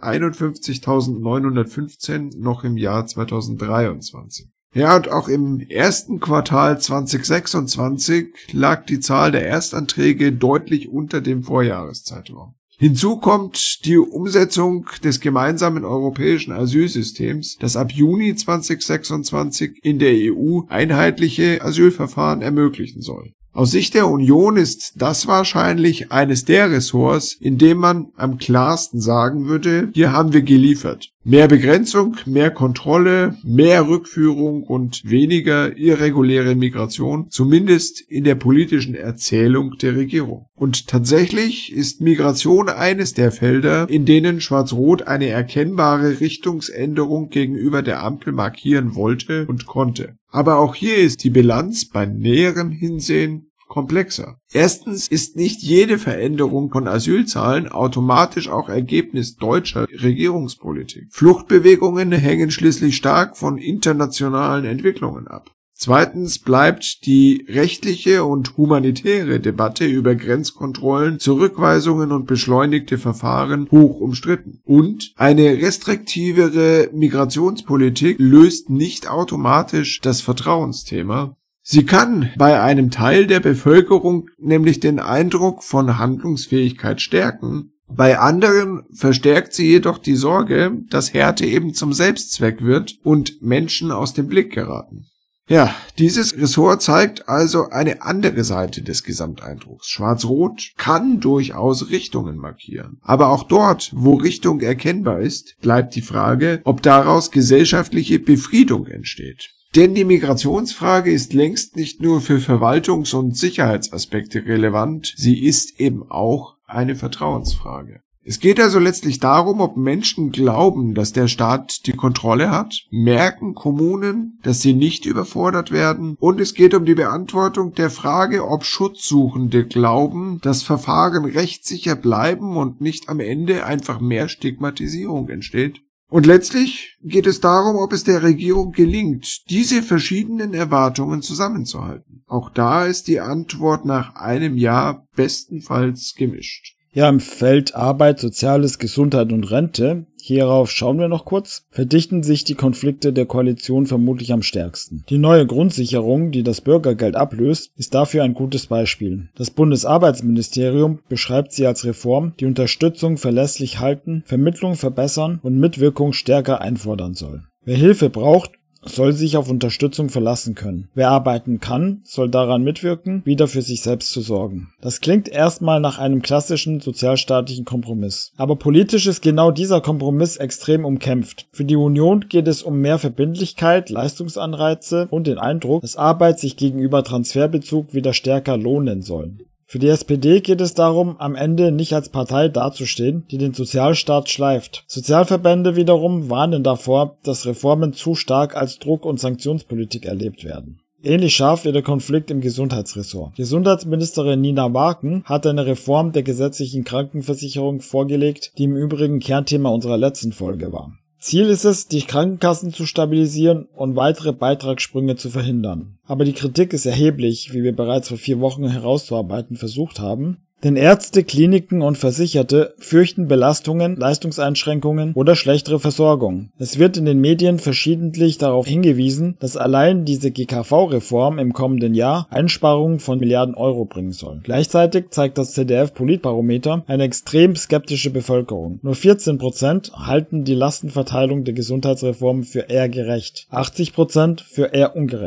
dreihunderteinundfünfzigtausendneunhundertfünfzehn noch im Jahr zweitausenddreiundzwanzig. Ja, und auch im ersten Quartal zweitausendsechsundzwanzig lag die Zahl der Erstanträge deutlich unter dem Vorjahreszeitraum. Hinzu kommt die Umsetzung des gemeinsamen europäischen Asylsystems, das ab Juni zweitausendsechsundzwanzig in der E U einheitliche Asylverfahren ermöglichen soll. Aus Sicht der Union ist das wahrscheinlich eines der Ressorts, in dem man am klarsten sagen würde, hier haben wir geliefert. Mehr Begrenzung, mehr Kontrolle, mehr Rückführung und weniger irreguläre Migration, zumindest in der politischen Erzählung der Regierung. Und tatsächlich ist Migration eines der Felder, in denen Schwarz-Rot eine erkennbare Richtungsänderung gegenüber der Ampel markieren wollte und konnte. Aber auch hier ist die Bilanz bei näherem Hinsehen komplexer. Erstens ist nicht jede Veränderung von Asylzahlen automatisch auch Ergebnis deutscher Regierungspolitik. Fluchtbewegungen hängen schließlich stark von internationalen Entwicklungen ab. Zweitens bleibt die rechtliche und humanitäre Debatte über Grenzkontrollen, Zurückweisungen und beschleunigte Verfahren hoch umstritten. Und eine restriktivere Migrationspolitik löst nicht automatisch das Vertrauensthema. Sie kann bei einem Teil der Bevölkerung nämlich den Eindruck von Handlungsfähigkeit stärken. Bei anderen verstärkt sie jedoch die Sorge, dass Härte eben zum Selbstzweck wird und Menschen aus dem Blick geraten. Ja, dieses Ressort zeigt also eine andere Seite des Gesamteindrucks. Schwarz-Rot kann durchaus Richtungen markieren. Aber auch dort, wo Richtung erkennbar ist, bleibt die Frage, ob daraus gesellschaftliche Befriedung entsteht. Denn die Migrationsfrage ist längst nicht nur für Verwaltungs- und Sicherheitsaspekte relevant, sie ist eben auch eine Vertrauensfrage. Es geht also letztlich darum, ob Menschen glauben, dass der Staat die Kontrolle hat, merken Kommunen, dass sie nicht überfordert werden, und es geht um die Beantwortung der Frage, ob Schutzsuchende glauben, dass Verfahren rechtssicher bleiben und nicht am Ende einfach mehr Stigmatisierung entsteht. Und letztlich geht es darum, ob es der Regierung gelingt, diese verschiedenen Erwartungen zusammenzuhalten. Auch da ist die Antwort nach einem Jahr bestenfalls gemischt. Ja, im Feld Arbeit, Soziales, Gesundheit und Rente, hierauf schauen wir noch kurz, verdichten sich die Konflikte der Koalition vermutlich am stärksten. Die neue Grundsicherung, die das Bürgergeld ablöst, ist dafür ein gutes Beispiel. Das Bundesarbeitsministerium beschreibt sie als Reform, die Unterstützung verlässlich halten, Vermittlung verbessern und Mitwirkung stärker einfordern soll. Wer Hilfe braucht, soll sich auf Unterstützung verlassen können. Wer arbeiten kann, soll daran mitwirken, wieder für sich selbst zu sorgen. Das klingt erstmal nach einem klassischen sozialstaatlichen Kompromiss. Aber politisch ist genau dieser Kompromiss extrem umkämpft. Für die Union geht es um mehr Verbindlichkeit, Leistungsanreize und den Eindruck, dass Arbeit sich gegenüber Transferbezug wieder stärker lohnen soll. Für die S P D geht es darum, am Ende nicht als Partei dazustehen, die den Sozialstaat schleift. Sozialverbände wiederum warnen davor, dass Reformen zu stark als Druck- und Sanktionspolitik erlebt werden. Ähnlich scharf wird der Konflikt im Gesundheitsressort. Gesundheitsministerin Nina Marken hat eine Reform der gesetzlichen Krankenversicherung vorgelegt, die im Übrigen Kernthema unserer letzten Folge war. Ziel ist es, die Krankenkassen zu stabilisieren und weitere Beitragssprünge zu verhindern. Aber die Kritik ist erheblich, wie wir bereits vor vier Wochen herauszuarbeiten versucht haben. Denn Ärzte, Kliniken und Versicherte fürchten Belastungen, Leistungseinschränkungen oder schlechtere Versorgung. Es wird in den Medien verschiedentlich darauf hingewiesen, dass allein diese G K V-Reform im kommenden Jahr Einsparungen von Milliarden Euro bringen soll. Gleichzeitig zeigt das Z D F-Politbarometer eine extrem skeptische Bevölkerung. Nur vierzehn Prozent halten die Lastenverteilung der Gesundheitsreform für eher gerecht, achtzig Prozent für eher ungerecht.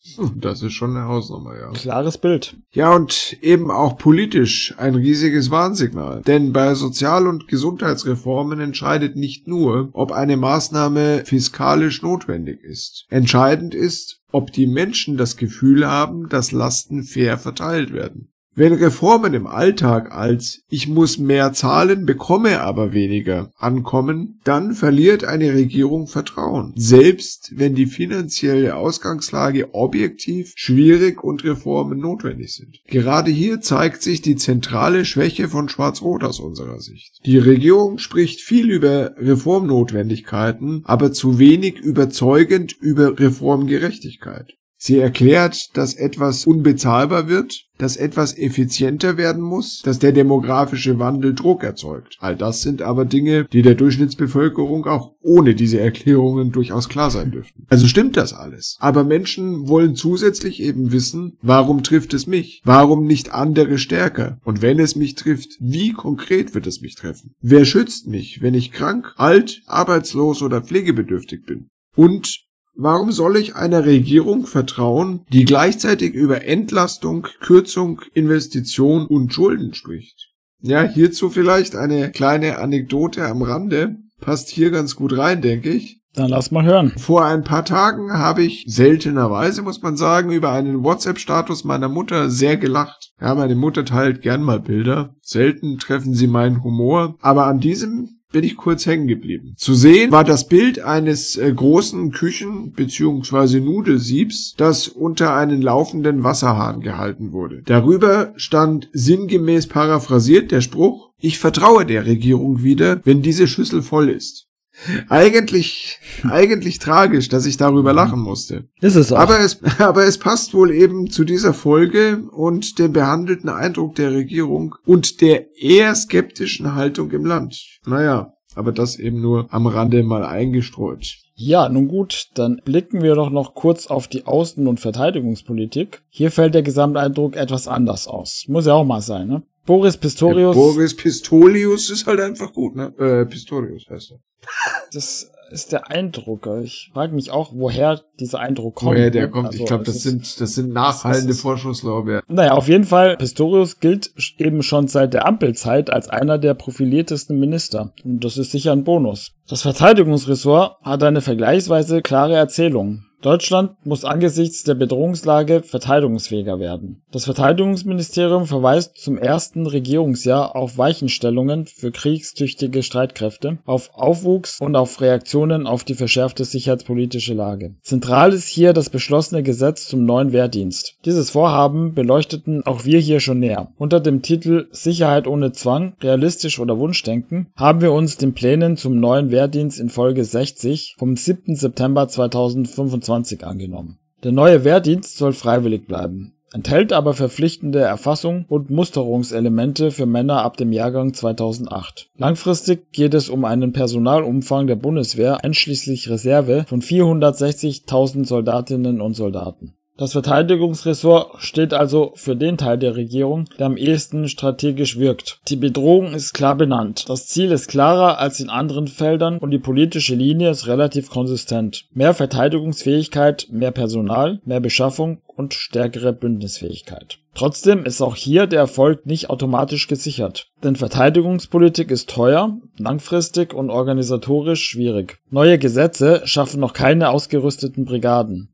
Das ist schon eine Hausnummer, ja. Klares Bild. Ja, und eben auch politisch ein riesiges Warnsignal. Denn bei Sozial- und Gesundheitsreformen entscheidet nicht nur, ob eine Maßnahme fiskalisch notwendig ist. Entscheidend ist, ob die Menschen das Gefühl haben, dass Lasten fair verteilt werden. Wenn Reformen im Alltag als „ich muss mehr zahlen, bekomme aber weniger" ankommen, dann verliert eine Regierung Vertrauen, selbst wenn die finanzielle Ausgangslage objektiv schwierig und Reformen notwendig sind. Gerade hier zeigt sich die zentrale Schwäche von Schwarz-Rot aus unserer Sicht. Die Regierung spricht viel über Reformnotwendigkeiten, aber zu wenig überzeugend über Reformgerechtigkeit. Sie erklärt, dass etwas unbezahlbar wird, dass etwas effizienter werden muss, dass der demografische Wandel Druck erzeugt. All das sind aber Dinge, die der Durchschnittsbevölkerung auch ohne diese Erklärungen durchaus klar sein dürften. Also stimmt das alles. Aber Menschen wollen zusätzlich eben wissen, warum trifft es mich? Warum nicht andere stärker? Und wenn es mich trifft, wie konkret wird es mich treffen? Wer schützt mich, wenn ich krank, alt, arbeitslos oder pflegebedürftig bin? Und warum soll ich einer Regierung vertrauen, die gleichzeitig über Entlastung, Kürzung, Investition und Schulden spricht? Ja, hierzu vielleicht eine kleine Anekdote am Rande. Passt hier ganz gut rein, denke ich. Dann lass mal hören. Vor ein paar Tagen habe ich seltenerweise, muss man sagen, über einen WhatsApp-Status meiner Mutter sehr gelacht. Ja, meine Mutter teilt gern mal Bilder. Selten treffen sie meinen Humor. Aber an diesem bin ich kurz hängen geblieben. Zu sehen war das Bild eines äh, großen Küchen- bzw. Nudelsiebs, das unter einen laufenden Wasserhahn gehalten wurde. Darüber stand sinngemäß paraphrasiert der Spruch: Ich vertraue der Regierung wieder, wenn diese Schüssel voll ist. Eigentlich, eigentlich tragisch, dass ich darüber lachen musste. Ist es auch. Aber es, aber es passt wohl eben zu dieser Folge und dem behandelten Eindruck der Regierung und der eher skeptischen Haltung im Land. Naja, aber das eben nur am Rande mal eingestreut. Ja, nun gut, dann blicken wir doch noch kurz auf die Außen- und Verteidigungspolitik. Hier fällt der Gesamteindruck etwas anders aus. Muss ja auch mal sein, ne? Boris Pistorius. Ja, Boris Pistorius ist halt einfach gut, ne? Äh, Pistorius heißt er. Das ist der Eindruck. Ich frage mich auch, woher dieser Eindruck kommt. Woher der kommt. Also, ich glaube, das sind, das sind nachhallende das ist, Vorschusslorbeeren. Naja, auf jeden Fall, Pistorius gilt eben schon seit der Ampelzeit als einer der profiliertesten Minister. Und das ist sicher ein Bonus. Das Verteidigungsressort hat eine vergleichsweise klare Erzählung. Deutschland muss angesichts der Bedrohungslage verteidigungsfähiger werden. Das Verteidigungsministerium verweist zum ersten Regierungsjahr auf Weichenstellungen für kriegstüchtige Streitkräfte, auf Aufwuchs und auf Reaktionen auf die verschärfte sicherheitspolitische Lage. Zentral ist hier das beschlossene Gesetz zum neuen Wehrdienst. Dieses Vorhaben beleuchteten auch wir hier schon näher. Unter dem Titel Sicherheit ohne Zwang, realistisch oder Wunschdenken haben wir uns den Plänen zum neuen Wehrdienst in Folge sechzig vom siebten September zweitausendfünfundzwanzig angenommen. Der neue Wehrdienst soll freiwillig bleiben, enthält aber verpflichtende Erfassung und Musterungselemente für Männer ab dem Jahrgang zweitausendacht. Langfristig geht es um einen Personalumfang der Bundeswehr einschließlich Reserve von vierhundertsechzigtausend Soldatinnen und Soldaten. Das Verteidigungsressort steht also für den Teil der Regierung, der am ehesten strategisch wirkt. Die Bedrohung ist klar benannt. Das Ziel ist klarer als in anderen Feldern und die politische Linie ist relativ konsistent. Mehr Verteidigungsfähigkeit, mehr Personal, mehr Beschaffung und stärkere Bündnisfähigkeit. Trotzdem ist auch hier der Erfolg nicht automatisch gesichert. Denn Verteidigungspolitik ist teuer, langfristig und organisatorisch schwierig. Neue Gesetze schaffen noch keine ausgerüsteten Brigaden.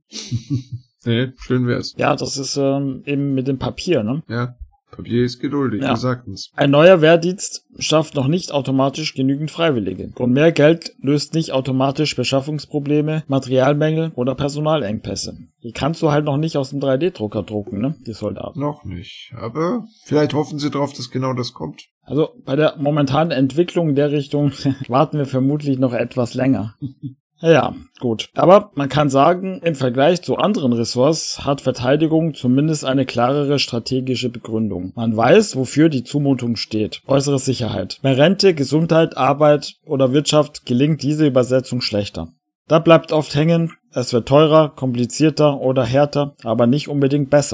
Nee, schön wär's. Ja, das ist ähm, eben mit dem Papier, ne? Ja, Papier ist geduldig, ja. Wir sagten's. Ein neuer Wehrdienst schafft noch nicht automatisch genügend Freiwillige. Und mehr Geld löst nicht automatisch Beschaffungsprobleme, Materialmängel oder Personalengpässe. Die kannst du halt noch nicht aus dem drei D Drucker drucken, ne? Die Soldaten. Noch nicht. Aber vielleicht hoffen sie drauf, dass genau das kommt. Also bei der momentanen Entwicklung in der Richtung warten wir vermutlich noch etwas länger. Ja, gut. Aber man kann sagen, im Vergleich zu anderen Ressorts hat Verteidigung zumindest eine klarere strategische Begründung. Man weiß, wofür die Zumutung steht. Äußere Sicherheit. Bei Rente, Gesundheit, Arbeit oder Wirtschaft gelingt diese Übersetzung schlechter. Da bleibt oft hängen, es wird teurer, komplizierter oder härter, aber nicht unbedingt besser.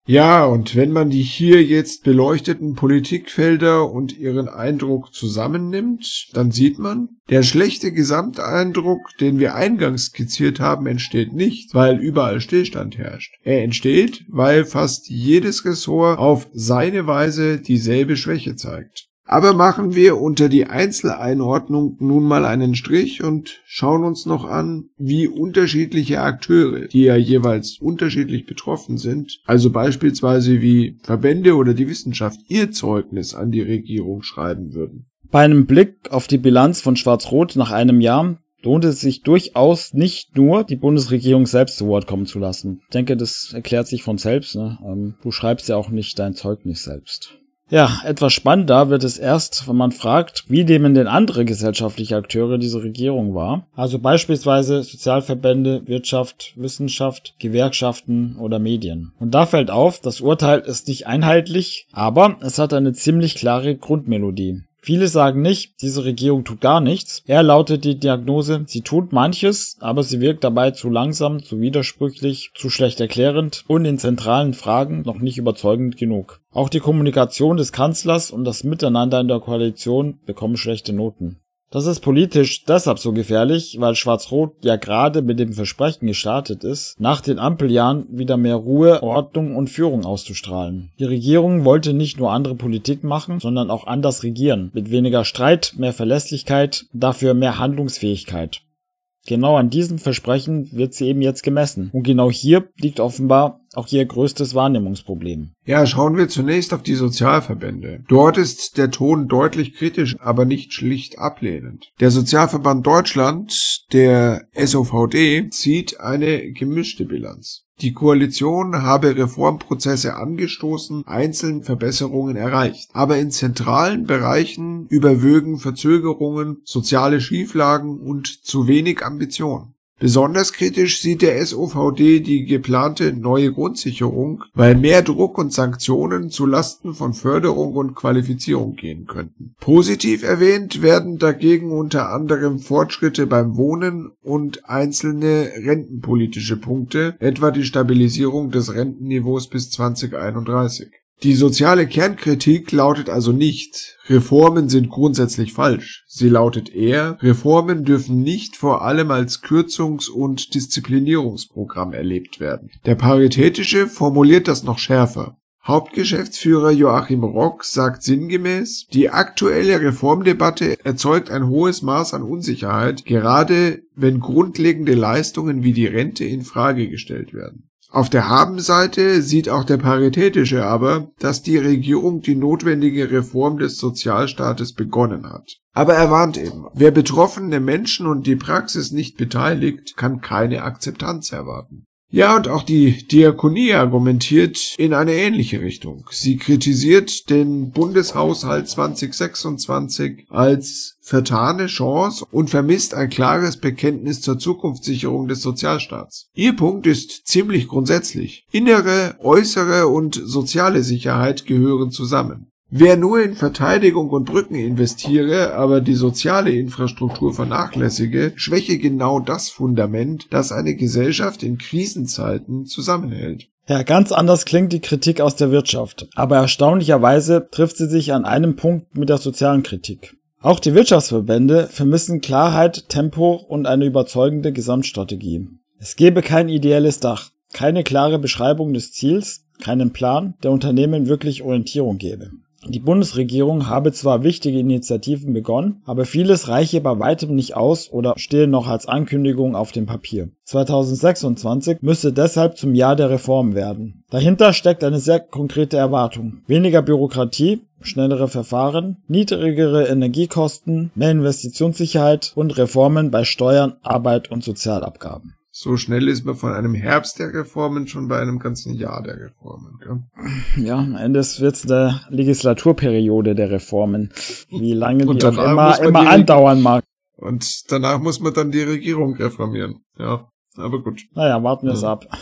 Ja, und wenn man die hier jetzt beleuchteten Politikfelder und ihren Eindruck zusammennimmt, dann sieht man, der schlechte Gesamteindruck, den wir eingangs skizziert haben, entsteht nicht, weil überall Stillstand herrscht. Er entsteht, weil fast jedes Ressort auf seine Weise dieselbe Schwäche zeigt. Aber machen wir unter die Einzeleinordnung nun mal einen Strich und schauen uns noch an, wie unterschiedliche Akteure, die ja jeweils unterschiedlich betroffen sind, also beispielsweise wie Verbände oder die Wissenschaft, ihr Zeugnis an die Regierung schreiben würden. Bei einem Blick auf die Bilanz von Schwarz-Rot nach einem Jahr lohnt es sich durchaus nicht nur, die Bundesregierung selbst zu Wort kommen zu lassen. Ich denke, das erklärt sich von selbst, ne? Du schreibst ja auch nicht dein Zeugnis selbst. Ja, etwas spannender wird es erst, wenn man fragt, wie nehmen denn andere gesellschaftliche Akteure diese Regierung wahr? Also beispielsweise Sozialverbände, Wirtschaft, Wissenschaft, Gewerkschaften oder Medien. Und da fällt auf, das Urteil ist nicht einheitlich, aber es hat eine ziemlich klare Grundmelodie. Viele sagen nicht, diese Regierung tut gar nichts. Eher lautet die Diagnose, sie tut manches, aber sie wirkt dabei zu langsam, zu widersprüchlich, zu schlecht erklärend und in zentralen Fragen noch nicht überzeugend genug. Auch die Kommunikation des Kanzlers und das Miteinander in der Koalition bekommen schlechte Noten. Das ist politisch deshalb so gefährlich, weil Schwarz-Rot ja gerade mit dem Versprechen gestartet ist, nach den Ampeljahren wieder mehr Ruhe, Ordnung und Führung auszustrahlen. Die Regierung wollte nicht nur andere Politik machen, sondern auch anders regieren, mit weniger Streit, mehr Verlässlichkeit, dafür mehr Handlungsfähigkeit. Genau an diesem Versprechen wird sie eben jetzt gemessen. Und genau hier liegt offenbar auch ihr größtes Wahrnehmungsproblem. Ja, schauen wir zunächst auf die Sozialverbände. Dort ist der Ton deutlich kritisch, aber nicht schlicht ablehnend. Der Sozialverband Deutschland, der S O V D, zieht eine gemischte Bilanz. Die Koalition habe Reformprozesse angestoßen, einzeln Verbesserungen erreicht. Aber in zentralen Bereichen überwögen Verzögerungen, soziale Schieflagen und zu wenig Ambition. Besonders kritisch sieht der S O V D die geplante neue Grundsicherung, weil mehr Druck und Sanktionen zu Lasten von Förderung und Qualifizierung gehen könnten. Positiv erwähnt werden dagegen unter anderem Fortschritte beim Wohnen und einzelne rentenpolitische Punkte, etwa die Stabilisierung des Rentenniveaus bis zwanzig einunddreißig. Die soziale Kernkritik lautet also nicht, Reformen sind grundsätzlich falsch. Sie lautet eher, Reformen dürfen nicht vor allem als Kürzungs- und Disziplinierungsprogramm erlebt werden. Der Paritätische formuliert das noch schärfer. Hauptgeschäftsführer Joachim Rock sagt sinngemäß, die aktuelle Reformdebatte erzeugt ein hohes Maß an Unsicherheit, gerade wenn grundlegende Leistungen wie die Rente in Frage gestellt werden. Auf der Habenseite sieht auch der Paritätische aber, dass die Regierung die notwendige Reform des Sozialstaates begonnen hat. Aber er warnt eben, wer betroffene Menschen und die Praxis nicht beteiligt, kann keine Akzeptanz erwarten. Ja, und auch die Diakonie argumentiert in eine ähnliche Richtung. Sie kritisiert den Bundeshaushalt zwanzig sechsundzwanzig als vertane Chance und vermisst ein klares Bekenntnis zur Zukunftssicherung des Sozialstaats. Ihr Punkt ist ziemlich grundsätzlich. Innere, äußere und soziale Sicherheit gehören zusammen. Wer nur in Verteidigung und Brücken investiere, aber die soziale Infrastruktur vernachlässige, schwäche genau das Fundament, das eine Gesellschaft in Krisenzeiten zusammenhält. Ja, ganz anders klingt die Kritik aus der Wirtschaft, aber erstaunlicherweise trifft sie sich an einem Punkt mit der sozialen Kritik. Auch die Wirtschaftsverbände vermissen Klarheit, Tempo und eine überzeugende Gesamtstrategie. Es gebe kein ideelles Dach, keine klare Beschreibung des Ziels, keinen Plan, der Unternehmen wirklich Orientierung gebe. Die Bundesregierung habe zwar wichtige Initiativen begonnen, aber vieles reiche bei weitem nicht aus oder stehe noch als Ankündigung auf dem Papier. zwanzig sechsundzwanzig müsste deshalb zum Jahr der Reform werden. Dahinter steckt eine sehr konkrete Erwartung. Weniger Bürokratie, schnellere Verfahren, niedrigere Energiekosten, mehr Investitionssicherheit und Reformen bei Steuern, Arbeit und Sozialabgaben. So schnell ist man von einem Herbst der Reformen schon bei einem ganzen Jahr der Reformen. Gell? Ja, am Ende wird es eine Legislaturperiode der Reformen, wie lange die auch immer, immer die andauern mag. Und danach muss man dann die Regierung reformieren. Ja, aber gut. Naja, warten wir es ja. ab.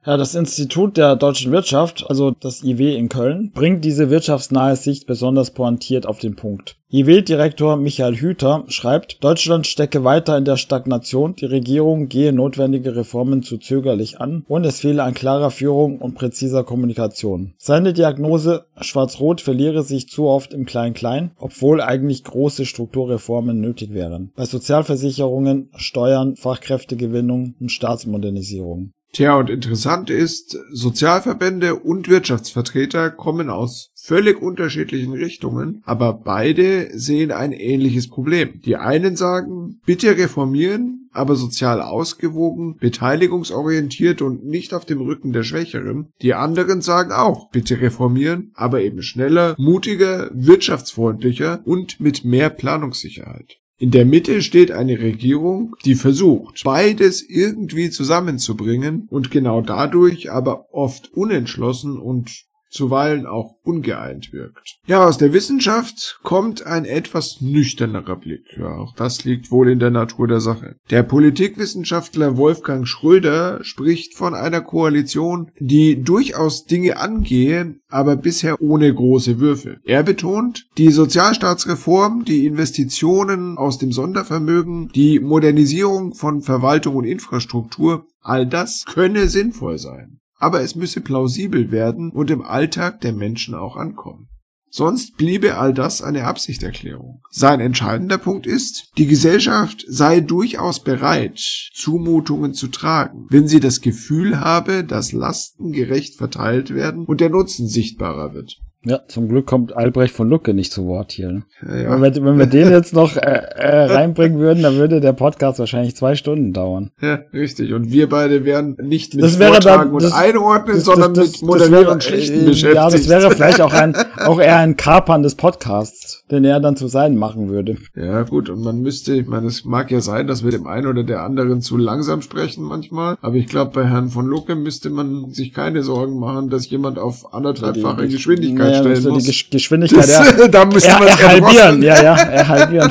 Ja, das Institut der deutschen Wirtschaft, also das I W in Köln, bringt diese wirtschaftsnahe Sicht besonders pointiert auf den Punkt. I W-Direktor Michael Hüter schreibt, Deutschland stecke weiter in der Stagnation, die Regierung gehe notwendige Reformen zu zögerlich an und es fehle an klarer Führung und präziser Kommunikation. Seine Diagnose, Schwarz-Rot verliere sich zu oft im Klein-Klein, obwohl eigentlich große Strukturreformen nötig wären. Bei Sozialversicherungen, Steuern, Fachkräftegewinnung und Staatsmodernisierung. Tja, und interessant ist, Sozialverbände und Wirtschaftsvertreter kommen aus völlig unterschiedlichen Richtungen, aber beide sehen ein ähnliches Problem. Die einen sagen, bitte reformieren, aber sozial ausgewogen, beteiligungsorientiert und nicht auf dem Rücken der Schwächeren. Die anderen sagen auch, bitte reformieren, aber eben schneller, mutiger, wirtschaftsfreundlicher und mit mehr Planungssicherheit. In der Mitte steht eine Regierung, die versucht, beides irgendwie zusammenzubringen und genau dadurch aber oft unentschlossen und zuweilen auch ungeeint wirkt. Ja, aus der Wissenschaft kommt ein etwas nüchternerer Blick. Ja, auch das liegt wohl in der Natur der Sache. Der Politikwissenschaftler Wolfgang Schröder spricht von einer Koalition, die durchaus Dinge angehe, aber bisher ohne große Würfe. Er betont, die Sozialstaatsreform, die Investitionen aus dem Sondervermögen, die Modernisierung von Verwaltung und Infrastruktur, all das könne sinnvoll sein. Aber es müsse plausibel werden und im Alltag der Menschen auch ankommen. Sonst bliebe all das eine Absichtserklärung. Sein entscheidender Punkt ist, die Gesellschaft sei durchaus bereit, Zumutungen zu tragen, wenn sie das Gefühl habe, dass Lasten gerecht verteilt werden und der Nutzen sichtbarer wird. Ja, zum Glück kommt Albrecht von Lucke nicht zu Wort hier. Ne? Ja, ja. Wenn, wir, wenn wir den jetzt noch äh, äh, reinbringen würden, dann würde der Podcast wahrscheinlich zwei Stunden dauern. Ja, richtig. Und wir beide wären nicht mit das wäre Vortragen dann, das, und Einordnen, das, sondern das, das, mit Moderieren und äh, Schlichten beschäftigt. Ja, das wäre vielleicht auch ein auch eher ein Kapern des Podcasts, den er dann zu sein machen würde. Ja, gut. Und man müsste, ich meine, es mag ja sein, dass wir dem einen oder der anderen zu langsam sprechen manchmal. Aber ich glaube, bei Herrn von Lucke müsste man sich keine Sorgen machen, dass jemand auf anderthalbfache Geschwindigkeit naja, stellen muss. Die Geschwindigkeit, das, er, da müsste er, man er halbieren, ja, ja, er halbieren.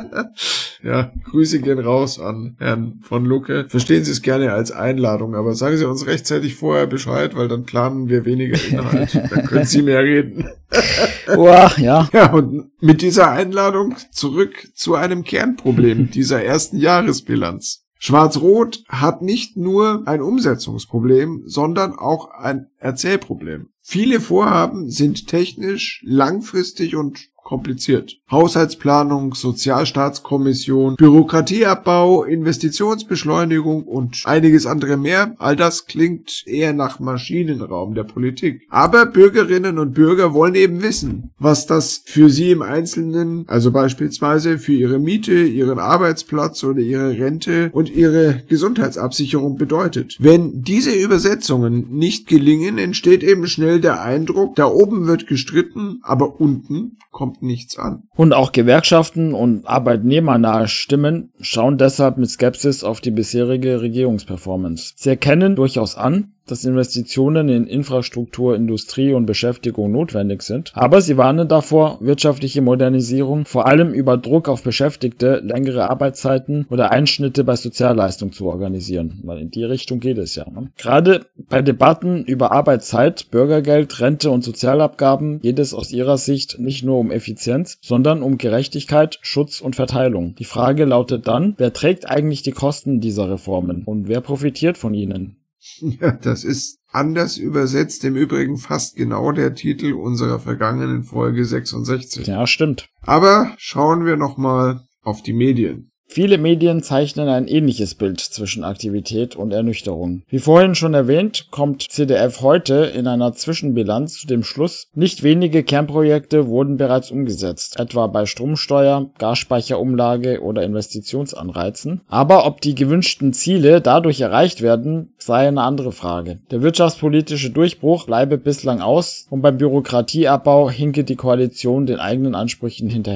Ja, Grüße gehen raus an Herrn von Lucke. Verstehen Sie es gerne als Einladung, aber sagen Sie uns rechtzeitig vorher Bescheid, weil dann planen wir weniger Inhalt. Dann können Sie mehr reden. Uah, ja. Ja, und mit dieser Einladung zurück zu einem Kernproblem dieser ersten Jahresbilanz. Schwarz-Rot hat nicht nur ein Umsetzungsproblem, sondern auch ein Erzählproblem. Viele Vorhaben sind technisch, langfristig und kompliziert. Haushaltsplanung, Sozialstaatskommission, Bürokratieabbau, Investitionsbeschleunigung und einiges andere mehr. All das klingt eher nach Maschinenraum der Politik. Aber Bürgerinnen und Bürger wollen eben wissen, was das für sie im Einzelnen, also beispielsweise für ihre Miete, ihren Arbeitsplatz oder ihre Rente und ihre Gesundheitsabsicherung bedeutet. Wenn diese Übersetzungen nicht gelingen, entsteht eben schnell der Eindruck, da oben wird gestritten, aber unten kommt nichts an. Und auch Gewerkschaften und arbeitnehmernahe Stimmen schauen deshalb mit Skepsis auf die bisherige Regierungsperformance. Sie erkennen durchaus an, dass Investitionen in Infrastruktur, Industrie und Beschäftigung notwendig sind. Aber sie warnen davor, wirtschaftliche Modernisierung vor allem über Druck auf Beschäftigte, längere Arbeitszeiten oder Einschnitte bei Sozialleistungen zu organisieren. Weil in die Richtung geht es ja. Ne? Gerade bei Debatten über Arbeitszeit, Bürgergeld, Rente und Sozialabgaben geht es aus ihrer Sicht nicht nur um Effizienz, sondern um Gerechtigkeit, Schutz und Verteilung. Die Frage lautet dann, wer trägt eigentlich die Kosten dieser Reformen und wer profitiert von ihnen? Ja, das ist anders übersetzt im Übrigen fast genau der Titel unserer vergangenen Folge sechsundsechzig. Ja, stimmt. Aber schauen wir nochmal auf die Medien. Viele Medien zeichnen ein ähnliches Bild zwischen Aktivität und Ernüchterung. Wie vorhin schon erwähnt, kommt C D F heute in einer Zwischenbilanz zu dem Schluss, nicht wenige Kernprojekte wurden bereits umgesetzt, etwa bei Stromsteuer, Gasspeicherumlage oder Investitionsanreizen. Aber ob die gewünschten Ziele dadurch erreicht werden, sei eine andere Frage. Der wirtschaftspolitische Durchbruch bleibe bislang aus und beim Bürokratieabbau hinke die Koalition den eigenen Ansprüchen hinterher.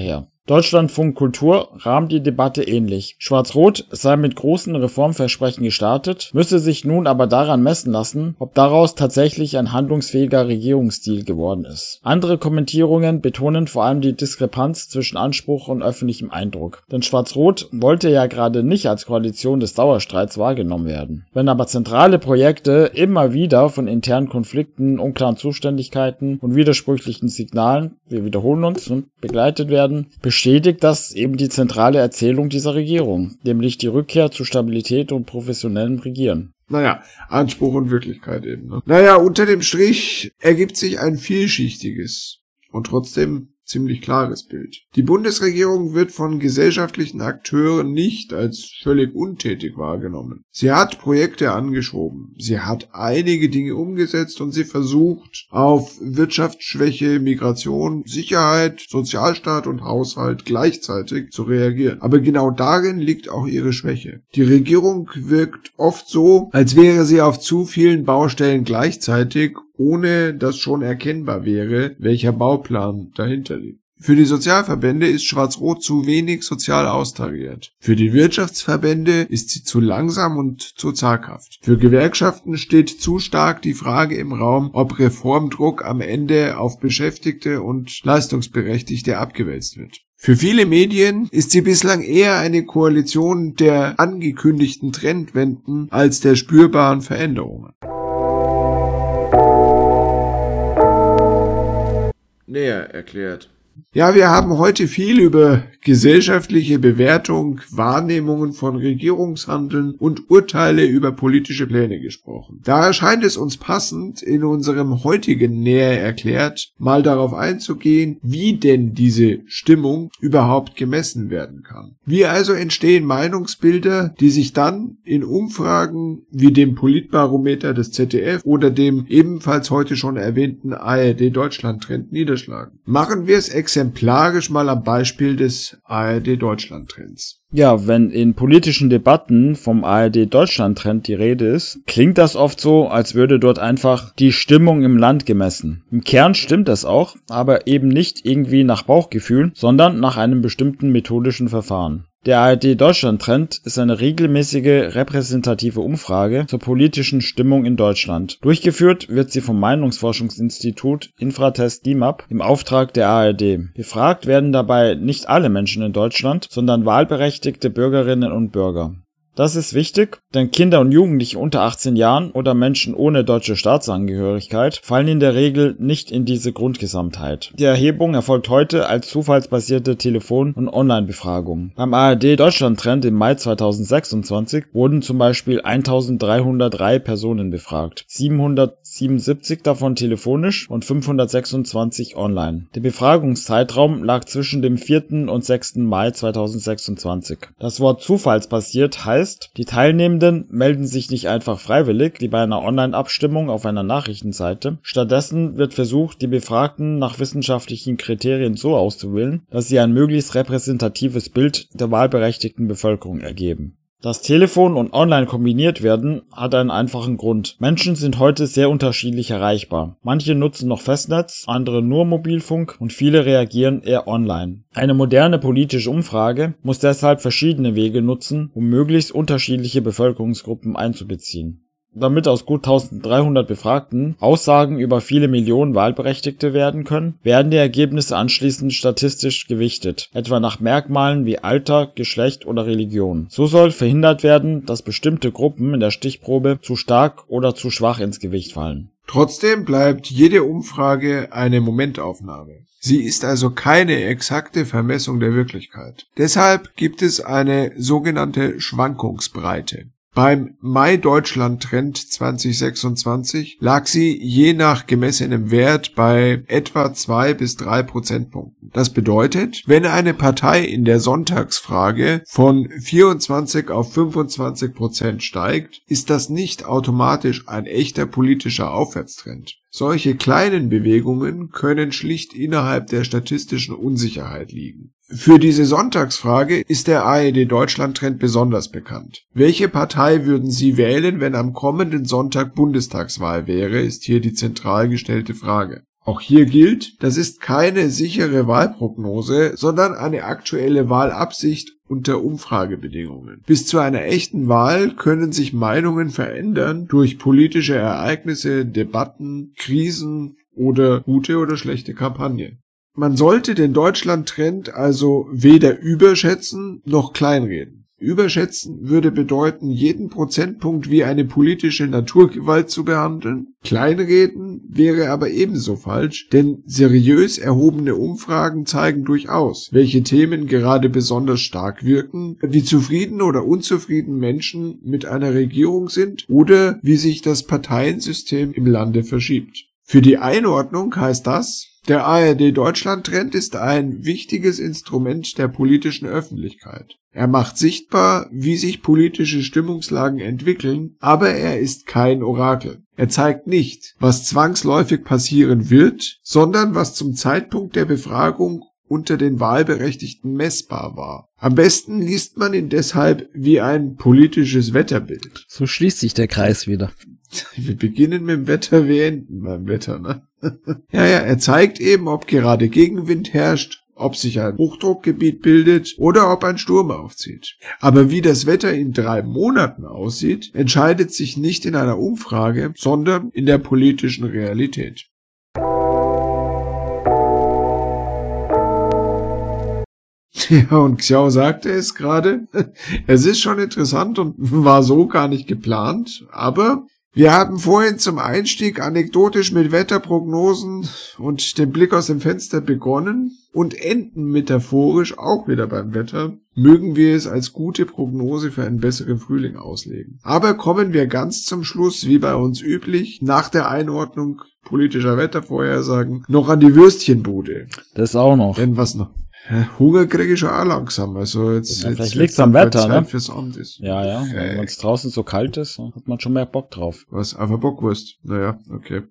Deutschlandfunk Kultur rahmt die Debatte ähnlich. Schwarz-Rot sei mit großen Reformversprechen gestartet, müsse sich nun aber daran messen lassen, ob daraus tatsächlich ein handlungsfähiger Regierungsstil geworden ist. Andere Kommentierungen betonen vor allem die Diskrepanz zwischen Anspruch und öffentlichem Eindruck. Denn Schwarz-Rot wollte ja gerade nicht als Koalition des Dauerstreits wahrgenommen werden. Wenn aber zentrale Projekte immer wieder von internen Konflikten, unklaren Zuständigkeiten und widersprüchlichen Signalen, wir wiederholen uns, und begleitet werden, bestätigt das eben die zentrale Erzählung dieser Regierung, nämlich die Rückkehr zu Stabilität und professionellem Regieren. Naja, Anspruch und Wirklichkeit eben. Ne? Naja, unter dem Strich ergibt sich ein vielschichtiges und trotzdem ziemlich klares Bild. Die Bundesregierung wird von gesellschaftlichen Akteuren nicht als völlig untätig wahrgenommen. Sie hat Projekte angeschoben, sie hat einige Dinge umgesetzt und sie versucht, auf Wirtschaftsschwäche, Migration, Sicherheit, Sozialstaat und Haushalt gleichzeitig zu reagieren. Aber genau darin liegt auch ihre Schwäche. Die Regierung wirkt oft so, als wäre sie auf zu vielen Baustellen gleichzeitig, ohne dass schon erkennbar wäre, welcher Bauplan dahinter liegt. Für die Sozialverbände ist Schwarz-Rot zu wenig sozial austariert. Für die Wirtschaftsverbände ist sie zu langsam und zu zaghaft. Für Gewerkschaften steht zu stark die Frage im Raum, ob Reformdruck am Ende auf Beschäftigte und Leistungsberechtigte abgewälzt wird. Für viele Medien ist sie bislang eher eine Koalition der angekündigten Trendwenden als der spürbaren Veränderungen. Näher erklärt. Ja, wir haben heute viel über gesellschaftliche Bewertung, Wahrnehmungen von Regierungshandeln und Urteile über politische Pläne gesprochen. Da erscheint es uns passend, in unserem heutigen Näher erklärt, mal darauf einzugehen, wie denn diese Stimmung überhaupt gemessen werden kann. Wie also entstehen Meinungsbilder, die sich dann in Umfragen wie dem Politbarometer des Z D F oder dem ebenfalls heute schon erwähnten A R D-Deutschland-Trend niederschlagen? Machen wir es exemplarisch mal am Beispiel des A R D-Deutschland-Trends. Ja, wenn in politischen Debatten vom A R D-Deutschland-Trend die Rede ist, klingt das oft so, als würde dort einfach die Stimmung im Land gemessen. Im Kern stimmt das auch, aber eben nicht irgendwie nach Bauchgefühl, sondern nach einem bestimmten methodischen Verfahren. Der A R D-Deutschland-Trend ist eine regelmäßige repräsentative Umfrage zur politischen Stimmung in Deutschland. Durchgeführt wird sie vom Meinungsforschungsinstitut Infratest D I M A P im Auftrag der A R D. Befragt werden dabei nicht alle Menschen in Deutschland, sondern wahlberechtigte Bürgerinnen und Bürger. Das ist wichtig, denn Kinder und Jugendliche unter achtzehn Jahren oder Menschen ohne deutsche Staatsangehörigkeit fallen in der Regel nicht in diese Grundgesamtheit. Die Erhebung erfolgt heute als zufallsbasierte Telefon- und Online-Befragung. Beim A R D-Deutschland-Trend im Mai zweitausendsechsundzwanzig wurden zum Beispiel eintausenddreihundertdrei Personen befragt, siebenhundertsiebenundsiebzig davon telefonisch und fünfhundertsechsundzwanzig online. Der Befragungszeitraum lag zwischen dem vierten und sechsten Mai zweitausendsechsundzwanzig. Das Wort zufallsbasiert heißt, die Teilnehmenden melden sich nicht einfach freiwillig, wie bei einer Online-Abstimmung auf einer Nachrichtenseite. Stattdessen wird versucht, die Befragten nach wissenschaftlichen Kriterien so auszuwählen, dass sie ein möglichst repräsentatives Bild der wahlberechtigten Bevölkerung ergeben. Dass Telefon und Online kombiniert werden, hat einen einfachen Grund. Menschen sind heute sehr unterschiedlich erreichbar. Manche nutzen noch Festnetz, andere nur Mobilfunk und viele reagieren eher online. Eine moderne politische Umfrage muss deshalb verschiedene Wege nutzen, um möglichst unterschiedliche Bevölkerungsgruppen einzubeziehen. Damit aus gut eintausenddreihundert Befragten Aussagen über viele Millionen Wahlberechtigte werden können, werden die Ergebnisse anschließend statistisch gewichtet, etwa nach Merkmalen wie Alter, Geschlecht oder Religion. So soll verhindert werden, dass bestimmte Gruppen in der Stichprobe zu stark oder zu schwach ins Gewicht fallen. Trotzdem bleibt jede Umfrage eine Momentaufnahme. Sie ist also keine exakte Vermessung der Wirklichkeit. Deshalb gibt es eine sogenannte Schwankungsbreite. Beim Mai-Deutschland-Trend zweitausendsechsundzwanzig lag sie je nach gemessenem Wert bei etwa zwei bis drei Prozentpunkten. Das bedeutet, wenn eine Partei in der Sonntagsfrage von vierundzwanzig auf fünfundzwanzig Prozent steigt, ist das nicht automatisch ein echter politischer Aufwärtstrend. Solche kleinen Bewegungen können schlicht innerhalb der statistischen Unsicherheit liegen. Für diese Sonntagsfrage ist der A R D-Deutschland-Trend besonders bekannt. Welche Partei würden Sie wählen, wenn am kommenden Sonntag Bundestagswahl wäre, ist hier die zentral gestellte Frage. Auch hier gilt, das ist keine sichere Wahlprognose, sondern eine aktuelle Wahlabsicht unter Umfragebedingungen. Bis zu einer echten Wahl können sich Meinungen verändern durch politische Ereignisse, Debatten, Krisen oder gute oder schlechte Kampagnen. Man sollte den Deutschland-Trend also weder überschätzen noch kleinreden. Überschätzen würde bedeuten, jeden Prozentpunkt wie eine politische Naturgewalt zu behandeln. Kleinreden wäre aber ebenso falsch, denn seriös erhobene Umfragen zeigen durchaus, welche Themen gerade besonders stark wirken, wie zufrieden oder unzufrieden Menschen mit einer Regierung sind oder wie sich das Parteiensystem im Lande verschiebt. Für die Einordnung heißt das, der A R D-Deutschland-Trend ist ein wichtiges Instrument der politischen Öffentlichkeit. Er macht sichtbar, wie sich politische Stimmungslagen entwickeln, aber er ist kein Orakel. Er zeigt nicht, was zwangsläufig passieren wird, sondern was zum Zeitpunkt der Befragung unter den Wahlberechtigten messbar war. Am besten liest man ihn deshalb wie ein politisches Wetterbild. So schließt sich der Kreis wieder. Wir beginnen mit dem Wetter, wir enden beim Wetter, ne? Ja, ja, er zeigt eben, ob gerade Gegenwind herrscht, ob sich ein Hochdruckgebiet bildet oder ob ein Sturm aufzieht. Aber wie das Wetter in drei Monaten aussieht, entscheidet sich nicht in einer Umfrage, sondern in der politischen Realität. Ja, und Xiao sagte es gerade, es ist schon interessant und war so gar nicht geplant, aber wir haben vorhin zum Einstieg anekdotisch mit Wetterprognosen und dem Blick aus dem Fenster begonnen und enden metaphorisch auch wieder beim Wetter, mögen wir es als gute Prognose für einen besseren Frühling auslegen. Aber kommen wir ganz zum Schluss, wie bei uns üblich, nach der Einordnung politischer Wettervorhersagen, noch an die Würstchenbude. Das auch noch. Denn was noch? Hunger kriege ich schon auch langsam. Also jetzt, ja, jetzt vielleicht liegt's am Wetter, ne? Fürs Abendessen. Ja, ja. Wenn es draußen so kalt ist, hat man schon mehr Bock drauf. Was? Auf eine Bockwurst? Naja, okay.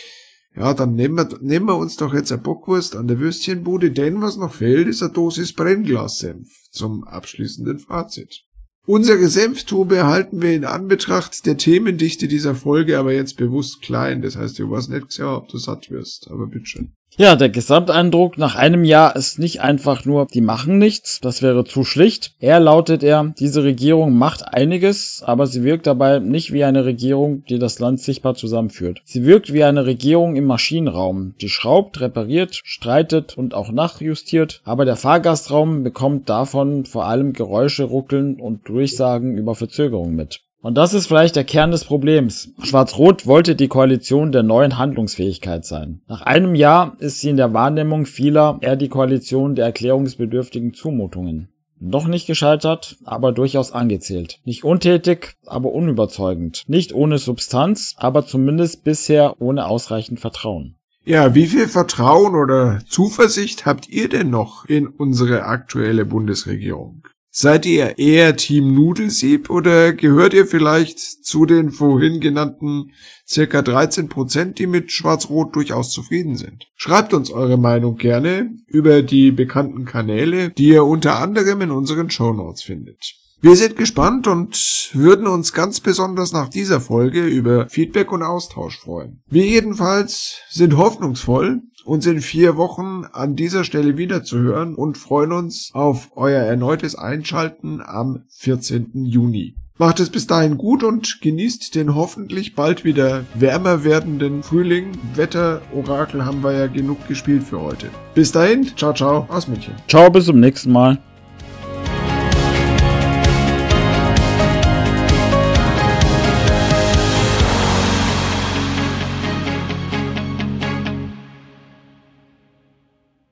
Ja, dann nehmen wir, nehmen wir uns doch jetzt eine Bockwurst an der Würstchenbude, denn was noch fehlt, ist eine Dosis Brennglassenf zum abschließenden Fazit. Unsere Senftube halten wir in Anbetracht der Themendichte dieser Folge aber jetzt bewusst klein. Das heißt, du weißt nicht, ob du satt wirst, aber bitteschön. Ja, der Gesamteindruck nach einem Jahr ist nicht einfach nur, die machen nichts, das wäre zu schlicht. Eher lautet er, diese Regierung macht einiges, aber sie wirkt dabei nicht wie eine Regierung, die das Land sichtbar zusammenführt. Sie wirkt wie eine Regierung im Maschinenraum, die schraubt, repariert, streitet und auch nachjustiert, aber der Fahrgastraum bekommt davon vor allem Geräusche, Ruckeln und Durchsagen über Verzögerung mit. Und das ist vielleicht der Kern des Problems. Schwarz-Rot wollte die Koalition der neuen Handlungsfähigkeit sein. Nach einem Jahr ist sie in der Wahrnehmung vieler eher die Koalition der erklärungsbedürftigen Zumutungen. Noch nicht gescheitert, aber durchaus angezählt. Nicht untätig, aber unüberzeugend. Nicht ohne Substanz, aber zumindest bisher ohne ausreichend Vertrauen. Ja, wie viel Vertrauen oder Zuversicht habt ihr denn noch in unsere aktuelle Bundesregierung? Seid ihr eher Team Nudelsieb oder gehört ihr vielleicht zu den vorhin genannten circa dreizehn Prozent, die mit Schwarz-Rot durchaus zufrieden sind? Schreibt uns eure Meinung gerne über die bekannten Kanäle, die ihr unter anderem in unseren Shownotes findet. Wir sind gespannt und würden uns ganz besonders nach dieser Folge über Feedback und Austausch freuen. Wir jedenfalls sind hoffnungsvoll, uns in vier Wochen an dieser Stelle wiederzuhören und freuen uns auf euer erneutes Einschalten am vierzehnten Juni. Macht es bis dahin gut und genießt den hoffentlich bald wieder wärmer werdenden Frühling. Wetter-Orakel haben wir ja genug gespielt für heute. Bis dahin, ciao ciao aus München. Ciao, bis zum nächsten Mal.